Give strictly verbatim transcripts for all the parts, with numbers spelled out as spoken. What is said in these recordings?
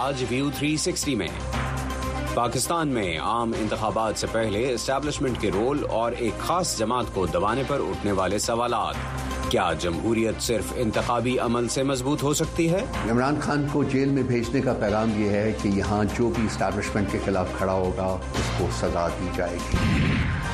آج ویو تھری سکسٹی میں پاکستان میں عام انتخابات سے پہلے اسٹیبلشمنٹ کے رول اور ایک خاص جماعت کو دبانے پر اٹھنے والے سوالات۔ کیا جمہوریت صرف انتخابی عمل سے مضبوط ہو سکتی ہے؟ عمران خان کو جیل میں بھیجنے کا پیغام یہ ہے کہ یہاں جو بھی اسٹیبلشمنٹ کے خلاف کھڑا ہوگا اس کو سزا دی جائے گی۔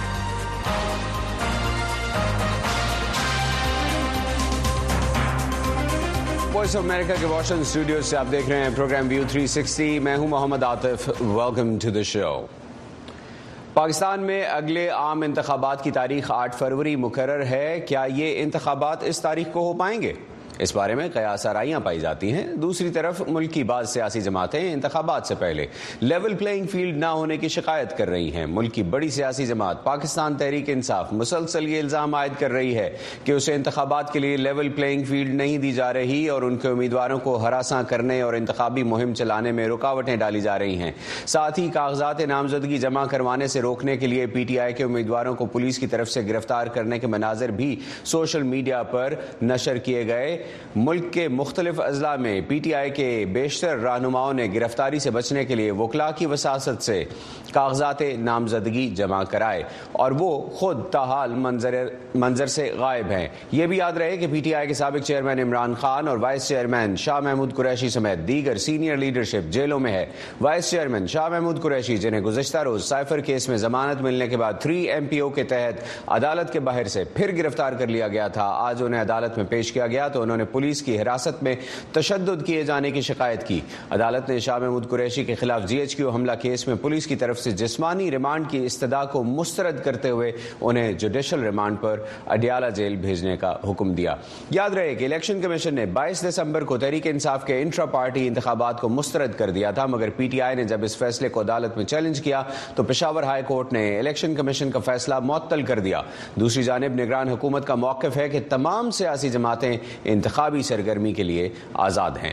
وائس آف امریکہ کے واشنگٹن اسٹوڈیو سے آپ دیکھ رہے ہیں پروگرام ویو تھری سکسٹی۔ میں ہوں محمد عاطف، ویلکم ٹو دا شو۔ پاکستان میں اگلے عام انتخابات کی تاریخ آٹھ فروری مقرر ہے۔ کیا یہ انتخابات اس تاریخ کو ہو پائیں گے؟ اس بارے میں قیاس آرائیاں پائی جاتی ہیں۔ دوسری طرف ملک کی بعض سیاسی جماعتیں انتخابات سے پہلے لیول پلینگ فیلڈ نہ ہونے کی شکایت کر رہی ہیں۔ ملک کی بڑی سیاسی جماعت پاکستان تحریک انصاف مسلسل یہ الزام عائد کر رہی ہے کہ اسے انتخابات کے لیے لیول پلینگ فیلڈ نہیں دی جا رہی اور ان کے امیدواروں کو ہراساں کرنے اور انتخابی مہم چلانے میں رکاوٹیں ڈالی جا رہی ہیں۔ ساتھ ہی کاغذات نامزدگی جمع کروانے سے روکنے کے لیے پی ٹی آئی کے امیدواروں کو پولیس کی طرف سے گرفتار کرنے کے مناظر بھی سوشل میڈیا پر نشر کیے گئے۔ ملک کے مختلف اضلاع میں پی ٹی آئی کے بیشتر رہنماؤں نے گرفتاری سے بچنے کے لیے وکلاء کی وساطت سے کاغذات نامزدگی جمع کرائے اور وہ خود تاحال منظر منظر سے غائب ہیں۔ یہ بھی یاد رہے کہ پی ٹی آئی کے سابق چیئرمین عمران خان اور وائس چیئرمین شاہ محمود قریشی سمیت دیگر سینئر لیڈرشپ جیلوں میں ہے۔ وائس چیئرمین شاہ محمود قریشی، جنہیں گزشتہ روز سائفر کیس میں ضمانت ملنے کے بعد تھری ایم پی او کے تحت عدالت کے باہر سے پھر گرفتار کر لیا گیا تھا، آج انہیں عدالت میں پیش کیا گیا تو انہوں نے پولیس کی حراست میں تشدد کیے جانے کی شکایت کی۔ عدالت نے شاہ محمود قریشی کے خلاف جی ایچ کیو حملہ کیس میں پولیس کی طرف سے جسمانی ریمانڈ کی استدعا کو مسترد کرتے ہوئے انہیں جوڈیشل ریمانڈ پر اڈیالہ جیل بھیجنے کا حکم دیا۔ یاد رہے کہ الیکشن کمیشن نے بائیس دسمبر کو تحریک انصاف کے انٹرا پارٹی انتخابات کو مسترد کر دیا تھا، مگر پی ٹی آئی نے جب اس فیصلے کو عدالت میں چیلنج کیا تو پشاور ہائی کورٹ نے الیکشن کمیشن کا فیصلہ معطل کر دیا۔ دوسری جانب نگران حکومت کا موقف ہے کہ تمام سیاسی جماعتیں انتخابی سرگرمی کے لیے آزاد ہیں۔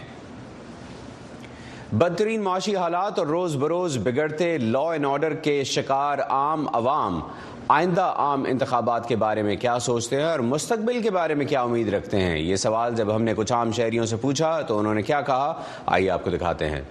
بدترین معاشی حالات اور روز بروز بگڑتے لا اینڈ آرڈر کے شکار عام عوام آئندہ عام انتخابات کے بارے میں کیا سوچتے ہیں اور مستقبل کے بارے میں کیا امید رکھتے ہیں؟ یہ سوال جب ہم نے کچھ عام شہریوں سے پوچھا تو انہوں نے کیا کہا، آئیے آپ کو دکھاتے ہیں۔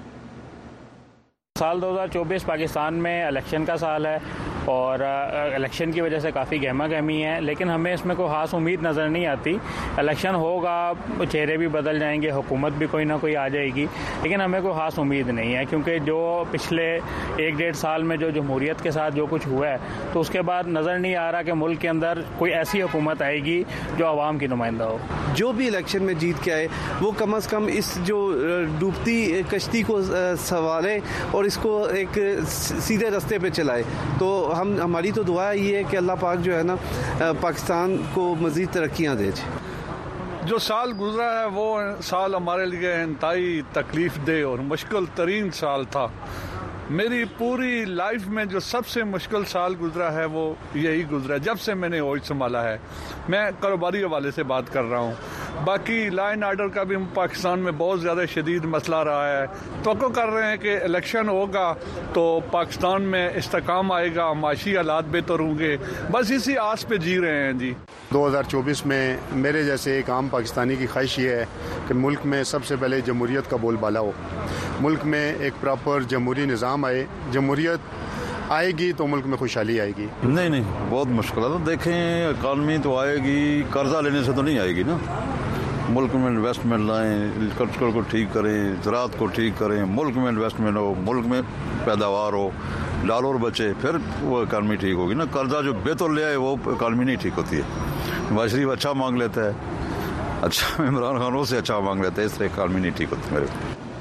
سال دو ہزار چوبیس پاکستان میں الیکشن کا سال ہے اور الیکشن کی وجہ سے کافی گہما گہمی ہے، لیکن ہمیں اس میں کوئی خاص امید نظر نہیں آتی۔ الیکشن ہوگا، چہرے بھی بدل جائیں گے، حکومت بھی کوئی نہ کوئی آ جائے گی، لیکن ہمیں کوئی خاص امید نہیں ہے، کیونکہ جو پچھلے ایک ڈیڑھ سال میں جو جمہوریت کے ساتھ جو کچھ ہوا ہے تو اس کے بعد نظر نہیں آ رہا کہ ملک کے اندر کوئی ایسی حکومت آئے گی جو عوام کی نمائندہ ہو۔ جو بھی الیکشن میں جیت کے آئے وہ کم از کم اس جو ڈوبتی کشتی کو سنوارے اور اس کو ایک سیدھے راستے پہ چلائے۔ تو ہم ہماری تو دعا یہ ہے کہ اللہ پاک جو ہے نا پاکستان کو مزید ترقیاں دے۔ جو سال گزرا ہے وہ سال ہمارے لیے انتہائی تکلیف دہ اور مشکل ترین سال تھا۔ میری پوری لائف میں جو سب سے مشکل سال گزرا ہے وہ یہی گزرا ہے جب سے میں نے ہوش سنبھالا ہے۔ میں کاروباری حوالے سے بات کر رہا ہوں، باقی لا اینڈ آرڈر کا بھی پاکستان میں بہت زیادہ شدید مسئلہ رہا ہے۔ توقع کر رہے ہیں کہ الیکشن ہوگا تو پاکستان میں استحکام آئے گا، معاشی حالات بہتر ہوں گے، بس اسی آس پہ جی رہے ہیں۔ جی دو ہزار چوبیس میں میرے جیسے ایک عام پاکستانی کی خواہش یہ ہے کہ ملک میں سب سے پہلے جمہوریت کا بول بالا ہو، ملک میں ایک پراپر جمہوری نظام آئے۔ جمہوریت آئے گی تو ملک میں خوشحالی آئے گی۔ نہیں نہیں بہت مشکل ہے، دیکھیں اکانومی تو آئے گی، قرضہ لینے سے تو نہیں آئے گی نا۔ ملک میں انویسٹمنٹ لائیں، کلچر کو ٹھیک کریں، زراعت کو ٹھیک کریں، ملک میں انویسٹمنٹ ہو، ملک میں پیداوار ہو، ڈالر بچے، پھر وہ اکانومی ٹھیک ہوگی نا۔ قرضہ جو بے تو لے آئے وہ اکانومی نہیں ٹھیک ہوتی ہے۔ نواز شریف اچھا مانگ لیتا ہے، اچھا عمران خان سے اچھا مانگ لیتا ہے، اس طرح اکانومی نہیں ٹھیک ہوتی میرے۔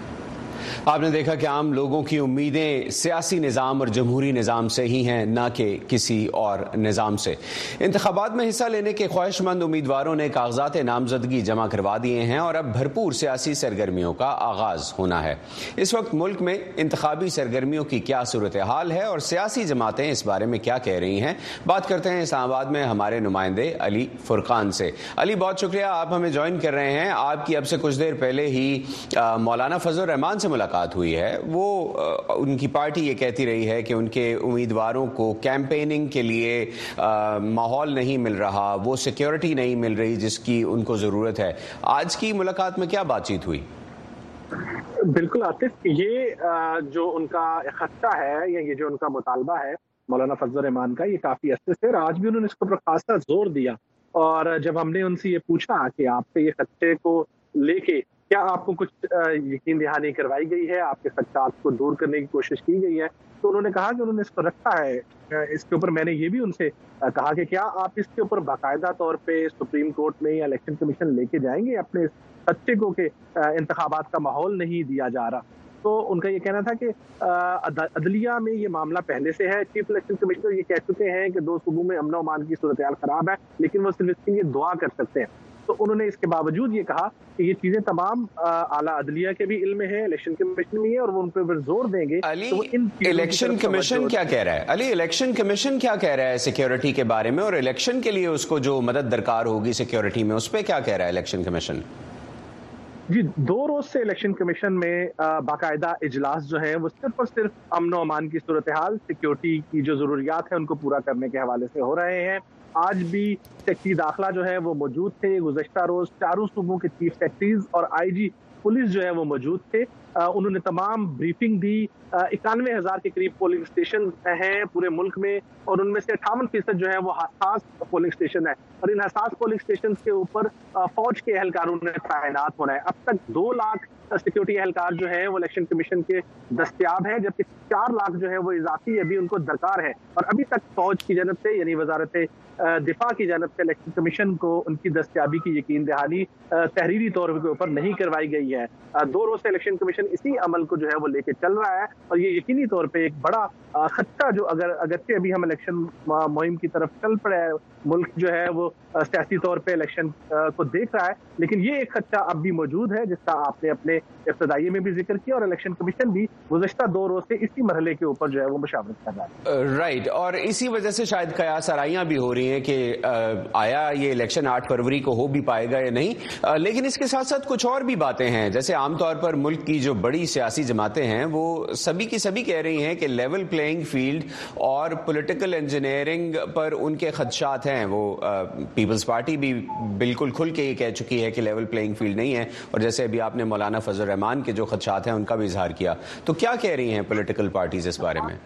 آپ نے دیکھا کہ عام لوگوں کی امیدیں سیاسی نظام اور جمہوری نظام سے ہی ہیں، نہ کہ کسی اور نظام سے۔ انتخابات میں حصہ لینے کے خواہش مند امیدواروں نے کاغذات نامزدگی جمع کروا دیے ہیں اور اب بھرپور سیاسی سرگرمیوں کا آغاز ہونا ہے۔ اس وقت ملک میں انتخابی سرگرمیوں کی کیا صورتحال ہے اور سیاسی جماعتیں اس بارے میں کیا کہہ رہی ہیں، بات کرتے ہیں اسلام آباد میں ہمارے نمائندے علی فرقان سے۔ علی، بہت شکریہ، آپ ہمیں جوائن کر رہے ہیں۔ آپ کی اب سے کچھ دیر پہلے ہی مولانا فضل الرحمان سے ملاقات ہوئی ہے، وہ ان کی پارٹی یہ کہتی رہی ہے کہ ان کے امیدواروں کو کیمپیننگ کے لیے ماحول نہیں مل رہا، وہ سیکیورٹی نہیں مل رہی جس کی ان کو ضرورت ہے۔ آج کی ملاقات میں کیا بات چیت ہوئی؟ بالکل عاطف، یہ جو ان کا خطہ ہے یا یہ جو ان کا مطالبہ ہے مولانا فضل الرحمان کا، یہ کافی عرصے سے، اور آج بھی انہوں نے اس پر خاصا زور دیا. اور جب ہم نے ان سے یہ پوچھا کہ آپ سے یہ خطے کو لے کے کیا آپ کو کچھ یقین دہانی کروائی گئی ہے، آپ کے خدشات کو دور کرنے کی کوشش کی گئی ہے، تو انہوں نے کہا کہ انہوں نے اس کو رکھا ہے. اس کے اوپر میں نے یہ بھی ان سے کہا کہ کیا آپ اس کے اوپر باقاعدہ طور پہ سپریم کورٹ میں یا الیکشن کمیشن لے کے جائیں گے اپنے اس خطے کو کہ انتخابات کا ماحول نہیں دیا جا رہا. تو ان کا یہ کہنا تھا کہ عدلیہ میں یہ معاملہ پہلے سے ہے. چیف الیکشن کمشنر یہ کہہ چکے ہیں کہ دو صوبوں میں امن و امان کی صورتحال خراب ہے، لیکن وہ صرف اس کے لیے دعا کر سکتے ہیں. تو انہوں نے اس کے باوجود یہ کہا کہ یہ چیزیں تمام اعلیٰ عدلیہ کے بھی علم میں ہیں، الیکشن کمیشن میں ہے، اور وہ ان پہ زور دیں گے. علی، الیکشن کمیشن کیا کہہ رہا ہے؟ علی، الیکشن کمیشن کیا کہہ رہا ہے سیکیورٹی کے بارے میں، اور الیکشن کے لیے اس کو جو مدد درکار ہوگی سیکیورٹی میں، اس پہ کیا کہہ رہا ہے الیکشن کمیشن؟ جی، دو روز سے الیکشن کمیشن میں باقاعدہ اجلاس جو ہیں وہ صرف اور صرف امن و امان کی صورتحال، سیکیورٹی کی جو ضروریات ہیں ان کو پورا کرنے کے حوالے سے ہو رہے ہیں. آج بھی سیکٹری داخلہ جو ہے وہ موجود تھے. گزشتہ روز چاروں صوبوں کے چیف سیکٹریز اور آئی جی پولیس جو ہے وہ موجود تھے. انہوں نے تمام بریفنگ دی. اکانوے ہزار کے قریب پولنگ اسٹیشن ہیں پورے ملک میں، اور ان میں سے اٹھاون فیصد جو ہے وہ حساس پولنگ اسٹیشن ہے، اور ان حساس پولنگ اسٹیشن کے اوپر فوج کے اہلکاروں نے تعینات ہونا ہے. اب تک دو لاکھ سیکیورٹی اہلکار جو ہیں وہ الیکشن کمیشن کے دستیاب ہیں، جبکہ چار لاکھ جو ہے وہ اضافی ابھی ان کو درکار ہے. اور ابھی تک فوج کی جانب سے یعنی وزارت دفاع کی جانب سے الیکشن کمیشن کو ان کی دستیابی کی یقین دہانی تحریری طور کے اوپر نہیں کروائی گئی ہے. دو روز سے الیکشن کمیشن اسی عمل کو جو ہے وہ لے کے چل رہا ہے، اور یہ یقینی طور پہ ایک بڑا خطہ جو اگر اگرچہ ابھی ہم الیکشن مہم کی طرف چل پڑے ہیں، ملک جو ہے وہ سیاسی طور پہ الیکشن کو دیکھ رہا ہے، لیکن یہ ایک خطہ اب بھی موجود ہے جس کا آپ نے اپنے ابتدائی میں بھی ذکر کیا، اور الیکشن کمیشن بھی گزشتہ دو روز سے اسی مرحلے کے اوپر جو ہے وہ مشاورت کر رہا ہے. رائٹ، اور اسی وجہ سے شاید قیاس آرائیاں بھی ہو رہی ہیں کہ آیا یہ الیکشن آٹھ فروری کو ہو بھی پائے گا یا نہیں. لیکن اس کے ساتھ ساتھ کچھ اور بھی باتیں ہیں، جیسے عام طور پر ملک کی جو بڑی سیاسی جماعتیں ہیں وہ سبھی کی سبھی کہہ رہی ہیں کہ لیول پلینگ فیلڈ اور پولیٹیکل انجینئرنگ پر ان کے خدشات ہیں. وہ پیپلز پارٹی بھی بالکل کھل کے یہ کہہ چکی ہے کہ لیول پلینگ فیلڈ نہیں ہے، اور جیسے ابھی آپ نے مولانا فضل الرحمان کے جو خدشات ہیں ان کا بھی اظہار کیا. تو کیا کہہ رہی ہیں پولیٹیکل پارٹیز اس بارے میں؟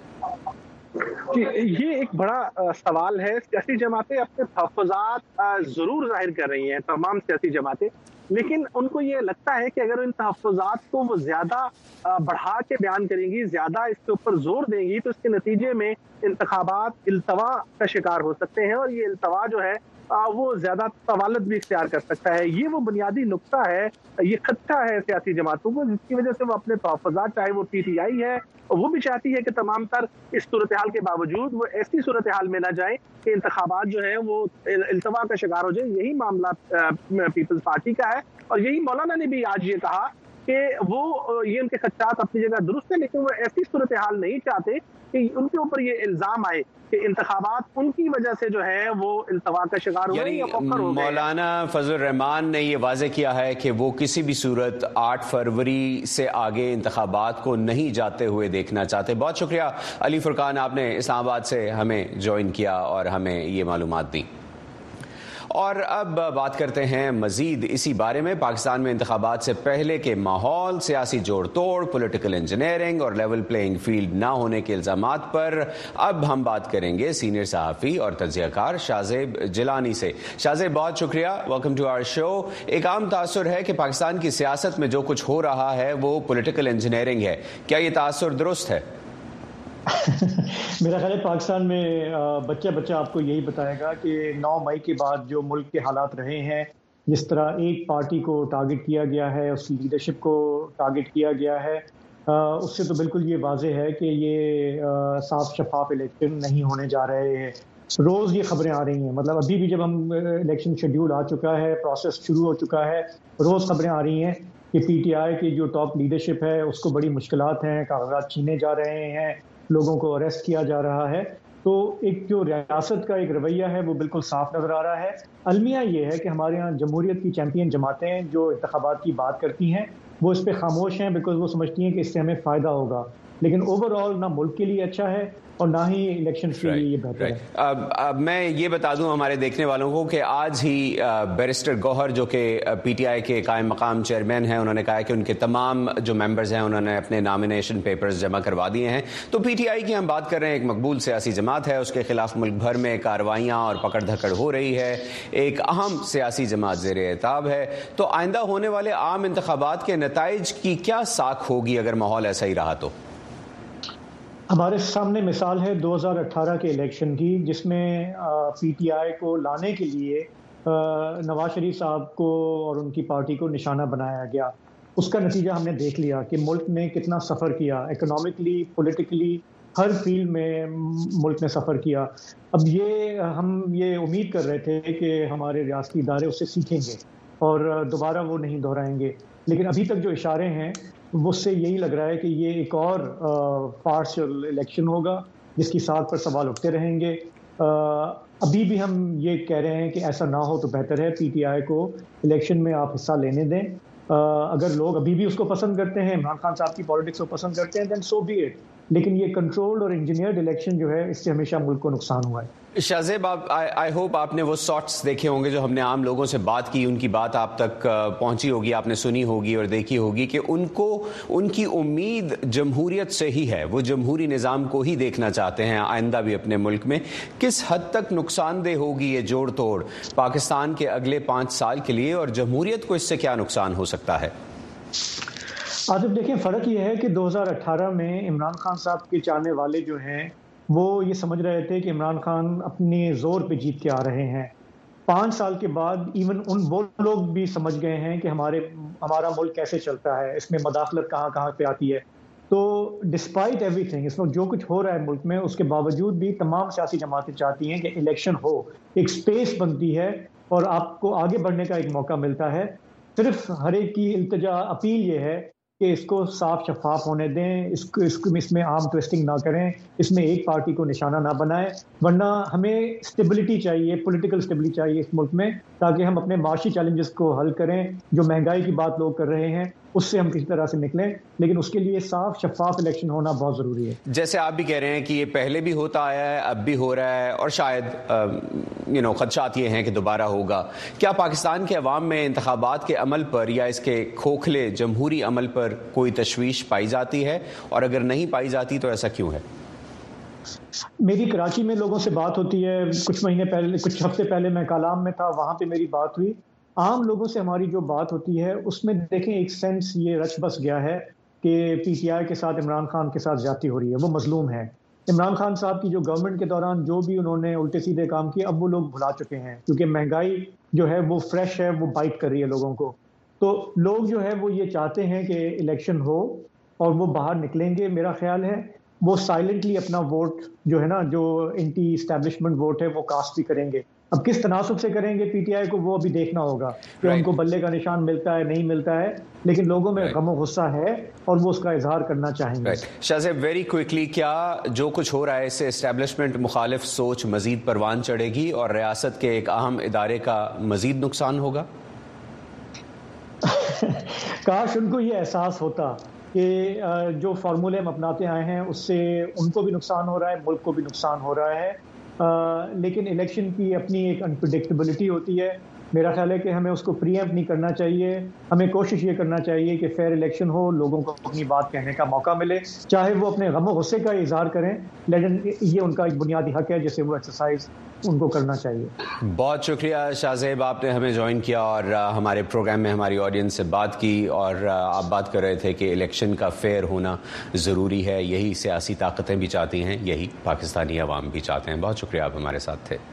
یہ ایک بڑا سوال ہے. سیاسی جماعتیں اپنے تحفظات ضرور ظاہر کر رہی ہیں، تمام سیاسی جماعتیں، لیکن ان کو یہ لگتا ہے کہ اگر ان تحفظات کو وہ زیادہ بڑھا کے بیان کریں گی، زیادہ اس کے اوپر زور دیں گی، تو اس کے نتیجے میں انتخابات التوا کا شکار ہو سکتے ہیں، اور یہ التوا جو ہے وہ زیادہ طوالت بھی اختیار کر سکتا ہے. یہ وہ بنیادی نقطہ ہے، یہ خدشہ ہے سیاسی جماعتوں کو، جس کی وجہ سے وہ اپنے تحفظات، چاہے وہ پی ٹی آئی ہے، وہ بھی چاہتی ہے کہ تمام تر اس صورتحال کے باوجود وہ ایسی صورتحال میں نہ جائیں کہ انتخابات جو ہیں وہ التوا کا شکار ہو جائیں. یہی معاملہ پیپلز پارٹی کا ہے، اور یہی مولانا نے بھی آج یہ کہا کہ وہ یہ ان کے خدشات اپنی جگہ درست ہیں، لیکن وہ ایسی صورتحال نہیں چاہتے کہ ان کے اوپر یہ الزام آئے کہ انتخابات ان کی وجہ سے جو ہے وہ التوا کا شکار ہوئے یا فخر ہو گئے. مولانا فضل الرحمان نے یہ واضح کیا ہے کہ وہ کسی بھی صورت آٹھ فروری سے آگے انتخابات کو نہیں جاتے ہوئے دیکھنا چاہتے. بہت شکریہ علی فرقان، آپ نے اسلام آباد سے ہمیں جوائن کیا اور ہمیں یہ معلومات دی. اور اب بات کرتے ہیں مزید اسی بارے میں. پاکستان میں انتخابات سے پہلے کے ماحول، سیاسی جوڑ توڑ، پولیٹیکل انجینئرنگ اور لیول پلینگ فیلڈ نہ ہونے کے الزامات پر اب ہم بات کریں گے سینئر صحافی اور تجزیہ کار شاہزیب جیلانی سے. شاہزیب، بہت شکریہ، ویلکم ٹو آور شو. ایک عام تاثر ہے کہ پاکستان کی سیاست میں جو کچھ ہو رہا ہے وہ پولیٹیکل انجینئرنگ ہے، کیا یہ تاثر درست ہے؟ میرا خیال ہے پاکستان میں بچہ بچہ آپ کو یہی بتائے گا کہ نو مئی کے بعد جو ملک کے حالات رہے ہیں، جس طرح ایک پارٹی کو ٹارگٹ کیا گیا ہے، اس کی لیڈرشپ کو ٹارگٹ کیا گیا ہے، اس سے تو بالکل یہ واضح ہے کہ یہ صاف شفاف الیکشن نہیں ہونے جا رہے ہیں. روز یہ خبریں آ رہی ہیں، مطلب ابھی بھی جب ہم الیکشن شیڈیول آ چکا ہے، پروسیس شروع ہو چکا ہے، روز خبریں آ رہی ہیں کہ پی ٹی آئی کی جو ٹاپ لیڈرشپ ہے اس کو بڑی مشکلات ہیں، کاغذات چھینے جا رہے ہیں، لوگوں کو اریسٹ کیا جا رہا ہے. تو ایک جو ریاست کا ایک رویہ ہے وہ بالکل صاف نظر آ رہا ہے. المیہ یہ ہے کہ ہمارے ہاں جمہوریت کی چیمپئن جماعتیں جو انتخابات کی بات کرتی ہیں وہ اس پہ خاموش ہیں، بیکاز وہ سمجھتی ہیں کہ اس سے ہمیں فائدہ ہوگا. لیکن اوور آل نہ ملک کے لیے اچھا ہے اور نہ ہی الیکشن کے لیے یہ بہتر ہے. اب اب میں یہ بتا دوں ہمارے دیکھنے والوں کو کہ آج ہی بیرسٹر گوہر جو کہ پی ٹی آئی کے قائم مقام چیئرمین ہیں، انہوں نے کہا کہ ان کے تمام جو ممبرز ہیں انہوں نے اپنے نامینیشن پیپرز جمع کروا دیے ہیں. تو پی ٹی آئی کی ہم بات کر رہے ہیں، ایک مقبول سیاسی جماعت ہے، اس کے خلاف ملک بھر میں کارروائیاں اور پکڑ دھکڑ ہو رہی ہے، ایک اہم سیاسی جماعت زیر اعتاب ہے. تو آئندہ ہونے والے عام انتخابات کے نتائج کی کیا ساکھ ہوگی اگر ماحول ایسا ہی رہا تو؟ ہمارے سامنے مثال ہے دو ہزار اٹھارہ کے الیکشن کی، جس میں پی ٹی آئی کو لانے کے لیے نواز شریف صاحب کو اور ان کی پارٹی کو نشانہ بنایا گیا. اس کا نتیجہ ہم نے دیکھ لیا کہ ملک نے کتنا سفر کیا، اکنامکلی، پولیٹیکلی، ہر فیلڈ میں ملک نے سفر کیا. اب یہ ہم یہ امید کر رہے تھے کہ ہمارے ریاستی ادارے اس سے سیکھیں گے اور دوبارہ وہ نہیں دہرائیں گے، لیکن ابھی تک جو اشارے ہیں اس سے یہی لگ رہا ہے کہ یہ ایک اور پارشل الیکشن ہوگا جس کی ساکھ پر سوال اٹھتے رہیں گے. ابھی بھی ہم یہ کہہ رہے ہیں کہ ایسا نہ ہو تو بہتر ہے. پی ٹی آئی کو الیکشن میں آپ حصہ لینے دیں. اگر لوگ ابھی بھی اس کو پسند کرتے ہیں، عمران خان صاحب کی پالیٹکس کو پسند کرتے ہیں، دین سو بی اٹ. لیکن یہ کنٹرولڈ اور انجینئرڈ الیکشن جو ہے اس سے ہمیشہ ملک کو نقصان ہوا ہے. شاہزیب، آپ آئی ہوپ آپ نے وہ شارٹس دیکھے ہوں گے جو ہم نے عام لوگوں سے بات کی، ان کی بات آپ تک پہنچی ہوگی، آپ نے سنی ہوگی اور دیکھی ہوگی کہ ان کو ان کی امید جمہوریت سے ہی ہے. وہ جمہوری نظام کو ہی دیکھنا چاہتے ہیں آئندہ بھی اپنے ملک میں. کس حد تک نقصان دہ ہوگی یہ جوڑ توڑ پاکستان کے اگلے پانچ سال کے لیے، اور جمہوریت کو اس سے کیا نقصان ہو سکتا ہے؟ آصف، دیکھیں فرق یہ ہے کہ دو ہزار اٹھارہ میں عمران خان صاحب کے چاہنے والے جو ہیں وہ یہ سمجھ رہے تھے کہ عمران خان اپنے زور پہ جیت کے آ رہے ہیں. پانچ سال کے بعد ایون ان وہ لوگ بھی سمجھ گئے ہیں کہ ہمارے ہمارا ملک کیسے چلتا ہے، اس میں مداخلت کہاں کہاں پہ آتی ہے. تو ڈسپائٹ ایوری تھنگ، اس وقت جو کچھ ہو رہا ہے ملک میں، اس کے باوجود بھی تمام سیاسی جماعتیں چاہتی ہیں کہ الیکشن ہو، ایک سپیس بنتی ہے اور آپ کو آگے بڑھنے کا ایک موقع ملتا ہے. صرف ہر ایک کی التجا اپیل یہ ہے کہ اس کو صاف شفاف ہونے دیں، اس کو اس, کو اس میں عام ٹویسٹنگ نہ کریں، اس میں ایک پارٹی کو نشانہ نہ بنائیں. ورنہ ہمیں اسٹیبلٹی چاہیے، پولیٹیکل اسٹیبلٹی چاہیے اس ملک میں، تاکہ ہم اپنے معاشی چیلنجز کو حل کریں. جو مہنگائی کی بات لوگ کر رہے ہیں اس سے ہم کسی طرح سے نکلیں، لیکن اس کے لیے صاف شفاف الیکشن ہونا بہت ضروری ہے. جیسے آپ بھی کہہ رہے ہیں کہ یہ پہلے بھی ہوتا آیا ہے، اب بھی ہو رہا ہے، اور شاید یو نو خدشات یہ ہیں کہ دوبارہ ہوگا. کیا پاکستان کے عوام میں انتخابات کے عمل پر یا اس کے کھوکھلے جمہوری عمل پر کوئی تشویش پائی جاتی ہے، اور اگر نہیں پائی جاتی تو ایسا کیوں ہے؟ میری کراچی میں لوگوں سے بات ہوتی ہے، کچھ مہینے پہلے، کچھ ہفتے پہلے میں کالام میں تھا، وہاں پہ میری بات ہوئی. عام لوگوں سے ہماری جو بات ہوتی ہے اس میں دیکھیں ایک سینس یہ رچ بس گیا ہے کہ پی ٹی آئی کے ساتھ عمران خان کے ساتھ زیادتی ہو رہی ہے، وہ مظلوم ہے. عمران خان صاحب کی جو گورنمنٹ کے دوران جو بھی انہوں نے الٹے سیدھے کام کیے اب وہ لوگ بھلا چکے ہیں، کیونکہ مہنگائی جو ہے وہ فریش ہے، وہ بائٹ کر رہی ہے لوگوں کو. تو لوگ جو ہے وہ یہ چاہتے ہیں کہ الیکشن ہو اور وہ باہر نکلیں گے. میرا خیال ہے وہ سائلنٹلی اپنا ووٹ جو ہے نا، جو اینٹی اسٹیبلشمنٹ ووٹ ہے، وہ کاسٹ بھی کریں گے. اب کس تناسب سے کریں گے پی ٹی آئی کو وہ ابھی دیکھنا ہوگا کہ ان کو بلے کا نشان ملتا ہے نہیں ملتا ہے، لیکن لوگوں میں غم و غصہ ہے اور وہ اس کا اظہار کرنا چاہیں گے. شاہزیب، ویری کوئکلی، کیا جو کچھ ہو رہا ہے اس سے اسٹیبلشمنٹ مخالف سوچ مزید پروان چڑھے گی اور ریاست کے ایک اہم ادارے کا مزید نقصان ہوگا؟ کاش ان کو یہ احساس ہوتا کہ جو فارمولے ہم اپناتے آئے ہیں اس سے ان کو بھی نقصان ہو رہا ہے، ملک کو بھی نقصان ہو رہا ہے. لیکن الیکشن کی اپنی ایک انپریڈکٹیبلٹی ہوتی ہے. میرا خیال ہے کہ ہمیں اس کو پری ایمپٹ نہیں کرنا چاہیے. ہمیں کوشش یہ کرنا چاہیے کہ فیئر الیکشن ہو، لوگوں کو اپنی بات کہنے کا موقع ملے، چاہے وہ اپنے غم و غصے کا اظہار کریں، لیکن یہ ان کا ایک بنیادی حق ہے جسے وہ ایکسرسائز ان کو کرنا چاہیے. بہت شکریہ شاہزیب، آپ نے ہمیں جوائن کیا اور ہمارے پروگرام میں ہماری آڈینس سے بات کی، اور آپ بات کر رہے تھے کہ الیکشن کا فیئر ہونا ضروری ہے. یہی سیاسی طاقتیں بھی چاہتی ہیں، یہی پاکستانی عوام بھی چاہتے ہیں. بہت شکریہ، آپ ہمارے ساتھ تھے.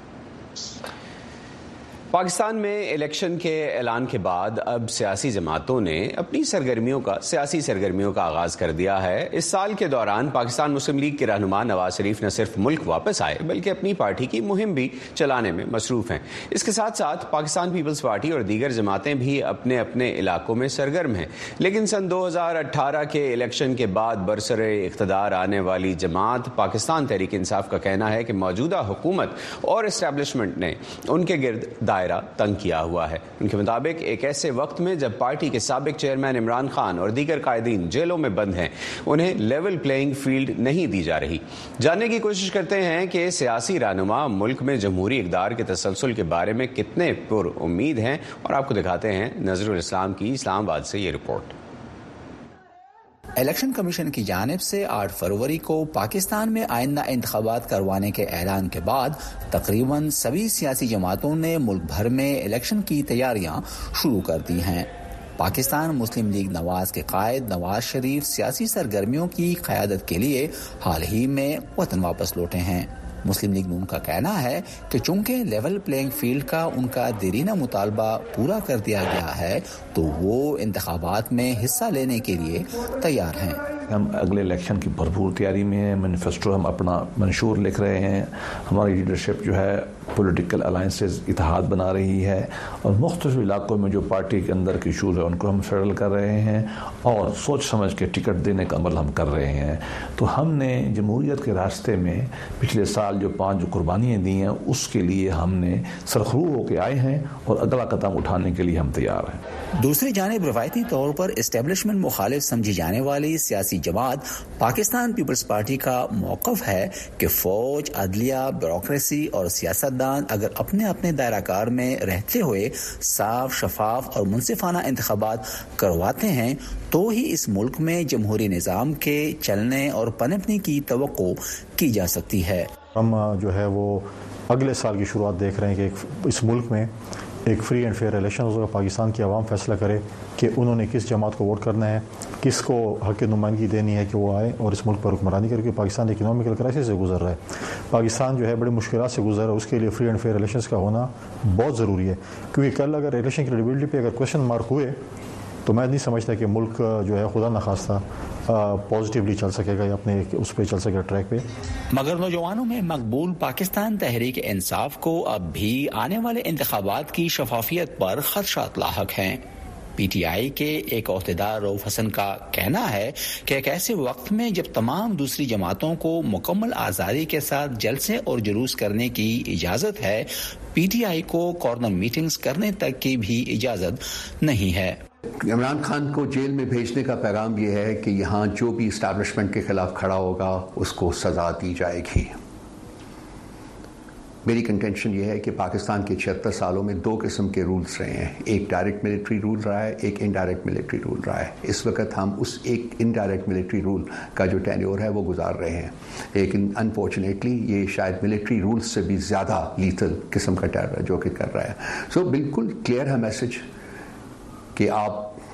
پاکستان میں الیکشن کے اعلان کے بعد اب سیاسی جماعتوں نے اپنی سرگرمیوں کا سیاسی سرگرمیوں کا آغاز کر دیا ہے. اس سال کے دوران پاکستان مسلم لیگ کے رہنما نواز شریف نہ صرف ملک واپس آئے بلکہ اپنی پارٹی کی مہم بھی چلانے میں مصروف ہیں. اس کے ساتھ ساتھ پاکستان پیپلز پارٹی اور دیگر جماعتیں بھی اپنے اپنے علاقوں میں سرگرم ہیں. لیکن سن دو ہزار اٹھارہ کے الیکشن کے بعد برسر اقتدار آنے والی جماعت پاکستان تحریک انصاف کا کہنا ہے کہ موجودہ حکومت اور اسٹیبلشمنٹ نے ان کے گرد دائرہ تنگ کیا ہوا ہے۔ ان کے مطابق ایک ایسے وقت میں جب پارٹی کے سابق چیئرمین عمران خان اور دیگر قائدین جیلوں میں بند ہیں، انہیں لیول پلینگ فیلڈ نہیں دی جا رہی۔ جاننے کی کوشش کرتے ہیں کہ سیاسی رہنما ملک میں جمہوری اقدار کے تسلسل کے بارے میں کتنے پر امید ہیں، اور آپ کو دکھاتے ہیں نظر الاسلام کی اسلام آباد سے یہ رپورٹ۔ الیکشن کمیشن کی جانب سے آٹھ فروری کو پاکستان میں آئندہ انتخابات کروانے کے اعلان کے بعد تقریباً سبھی سیاسی جماعتوں نے ملک بھر میں الیکشن کی تیاریاں شروع کر دی ہیں۔ پاکستان مسلم لیگ نواز کے قائد نواز شریف سیاسی سرگرمیوں کی قیادت کے لیے حال ہی میں وطن واپس لوٹے ہیں۔ مسلم لیگ نون کا کہنا ہے کہ چونکہ لیول پلینگ فیلڈ کا ان کا دیرینہ مطالبہ پورا کر دیا گیا ہے تو وہ انتخابات میں حصہ لینے کے لیے تیار ہیں۔ ہم اگلے الیکشن کی بھرپور تیاری میں ہیں، مینیفیسٹو ہم اپنا منشور لکھ رہے ہیں، ہماری لیڈرشپ جو ہے پولیٹیکل الائنسز اتحاد بنا رہی ہے، اور مختلف علاقوں میں جو پارٹی کے اندر کے ایشوز ہیں ان کو ہم سیٹل کر رہے ہیں، اور سوچ سمجھ کے ٹکٹ دینے کا عمل ہم کر رہے ہیں۔ تو ہم نے جمہوریت کے راستے میں پچھلے سال جو پانچ جو قربانیاں دی ہیں اس کے لیے ہم نے سرخرو ہو کے آئے ہیں، اور اگلا قدم اٹھانے کے لیے ہم تیار ہیں۔ دوسری جانب روایتی طور پر اسٹیبلشمنٹ مخالف سمجھی جانے والی سیاسی جماعت پاکستان پیپلز پارٹی کا موقف ہے کہ فوج، عدلیہ، بیوروکریسی اور سیاستدان اگر اپنے اپنے دائرہ کار میں رہتے ہوئے صاف، شفاف اور منصفانہ انتخابات کرواتے ہیں تو ہی اس ملک میں جمہوری نظام کے چلنے اور پنپنے کی توقع کی جا سکتی ہے۔ ہم جو ہے وہ اگلے سال کی شروعات دیکھ رہے ہیں کہ اس ملک میں ایک فری اینڈ فیئر الیکشن ہوگا، پاکستان کی عوام فیصلہ کرے کہ انہوں نے کس جماعت کو ووٹ کرنا ہے، کس کو حق نمائندگی دینی ہے کہ وہ آئے اور اس ملک پر حکمرانی کرے، کہ پاکستان اکنامکل کرائسس سے گزر رہا ہے، پاکستان جو ہے بڑی مشکلات سے گزر رہا ہے، اس کے لیے فری اینڈ فیئر الیکشنز کا ہونا بہت ضروری ہے، کیونکہ کل اگر الیکشن کریڈیبلٹی پہ اگر کوشچن مارک ہوئے تو میں نہیں سمجھتا کہ ملک جو ہے خدا نخواستہ پازیٹیولی چل سکے گا یا اپنے اس پہ چل سکے گا ٹریک پہ۔ مگر نوجوانوں میں مقبول پاکستان تحریک انصاف کو اب بھی آنے والے انتخابات کی شفافیت پر خدشات لاحق ہیں۔ پی ٹی آئی کے ایک عہدیدار رؤف حسن کا کہنا ہے کہ ایک ایسے وقت میں جب تمام دوسری جماعتوں کو مکمل آزادی کے ساتھ جلسے اور جلوس کرنے کی اجازت ہے، پی ٹی آئی کو کارنر میٹنگز کرنے تک کی بھی اجازت نہیں ہے۔ عمران خان کو جیل میں بھیجنے کا پیغام یہ ہے کہ یہاں جو بھی اسٹیبلشمنٹ کے خلاف کھڑا ہوگا اس کو سزا دی جائے گی۔ میری کنٹینشن یہ ہے کہ پاکستان کے چھہتر سالوں میں دو قسم کے رولز رہے ہیں، ایک ڈائریکٹ ملٹری رول رہا ہے، ایک انڈائریکٹ ملٹری رول رہا ہے۔ اس وقت ہم اس ایک انڈائریکٹ ملٹری رول کا جو ٹینیور ہے وہ گزار رہے ہیں، لیکن انفارچونیٹلی یہ شاید ملٹری رول سے بھی زیادہ لیتل قسم کا ٹیرر ہے جو کہ کر رہا ہے۔ سو so, بالکل کلیئر ہے میسج کہ آپ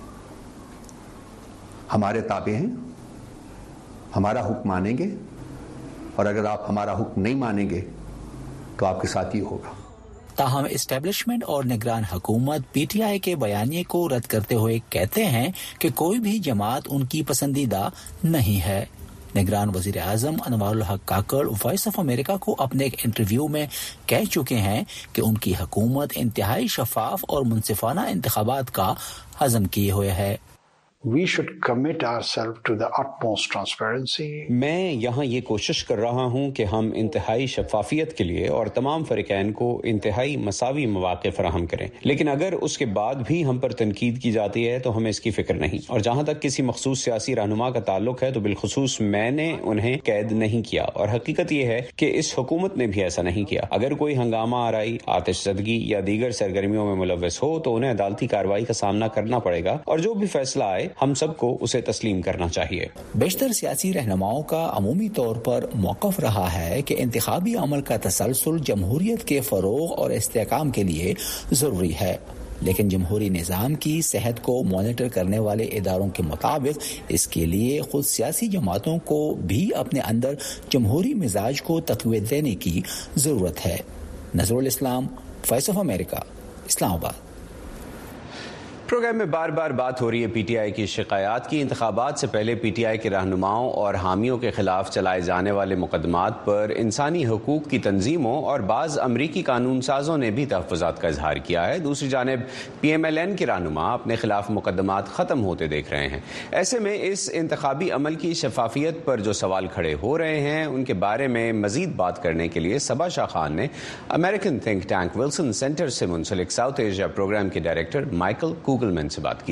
ہمارے تابع ہیں، ہمارا حکم مانیں گے، اور اگر آپ ہمارا حکم نہیں مانیں گے تو آپ کے ساتھ ہی ہوگا۔ تاہم اسٹیبلشمنٹ اور نگران حکومت پی ٹی آئی کے بیانیے کو رد کرتے ہوئے کہتے ہیں کہ کوئی بھی جماعت ان کی پسندیدہ نہیں ہے۔ نگران وزیر اعظم انوار الحق کاکڑ وائس آف امریکہ کو اپنے ایک انٹرویو میں کہہ چکے ہیں کہ ان کی حکومت انتہائی شفاف اور منصفانہ انتخابات کا عزم کیے ہوئے ہے۔ We should commit ourselves to the utmost transparency. میں یہاں یہ کوشش کر رہا ہوں کہ ہم انتہائی شفافیت کے لیے اور تمام فریقین کو انتہائی مساوی مواقع فراہم کریں، لیکن اگر اس کے بعد بھی ہم پر تنقید کی جاتی ہے تو ہمیں اس کی فکر نہیں، اور جہاں تک کسی مخصوص سیاسی رہنما کا تعلق ہے تو بالخصوص میں نے انہیں قید نہیں کیا، اور حقیقت یہ ہے کہ اس حکومت نے بھی ایسا نہیں کیا۔ اگر کوئی ہنگامہ آرائی، آتش زدگی یا دیگر سرگرمیوں میں ملوث ہو تو انہیں عدالتی کارروائی کا سامنا کرنا پڑے گا، اور جو بھی فیصلہ آئے ہم سب کو اسے تسلیم کرنا چاہیے۔ بیشتر سیاسی رہنماؤں کا عمومی طور پر موقف رہا ہے کہ انتخابی عمل کا تسلسل جمہوریت کے فروغ اور استحکام کے لیے ضروری ہے، لیکن جمہوری نظام کی صحت کو مانیٹر کرنے والے اداروں کے مطابق اس کے لیے خود سیاسی جماعتوں کو بھی اپنے اندر جمہوری مزاج کو تقویت دینے کی ضرورت ہے۔ نظر الاسلام، وائس آف امریکہ، اسلام آباد۔ پروگرام میں بار بار بات ہو رہی ہے پی ٹی آئی کی شکایات کی۔ انتخابات سے پہلے پی ٹی آئی کے رہنماؤں اور حامیوں کے خلاف چلائے جانے والے مقدمات پر انسانی حقوق کی تنظیموں اور بعض امریکی قانون سازوں نے بھی تحفظات کا اظہار کیا ہے۔ دوسری جانب پی ایم ایل این کے رہنما اپنے خلاف مقدمات ختم ہوتے دیکھ رہے ہیں۔ ایسے میں اس انتخابی عمل کی شفافیت پر جو سوال کھڑے ہو رہے ہیں ان کے بارے میں مزید بات کرنے کے لیے صبا شاہ خان نے امریکن تھنک ٹینک ولسن سینٹر سے منسلک ساؤتھ ایشیا پروگرام کے ڈائریکٹر مائیکل کوگلمین سے بات کی۔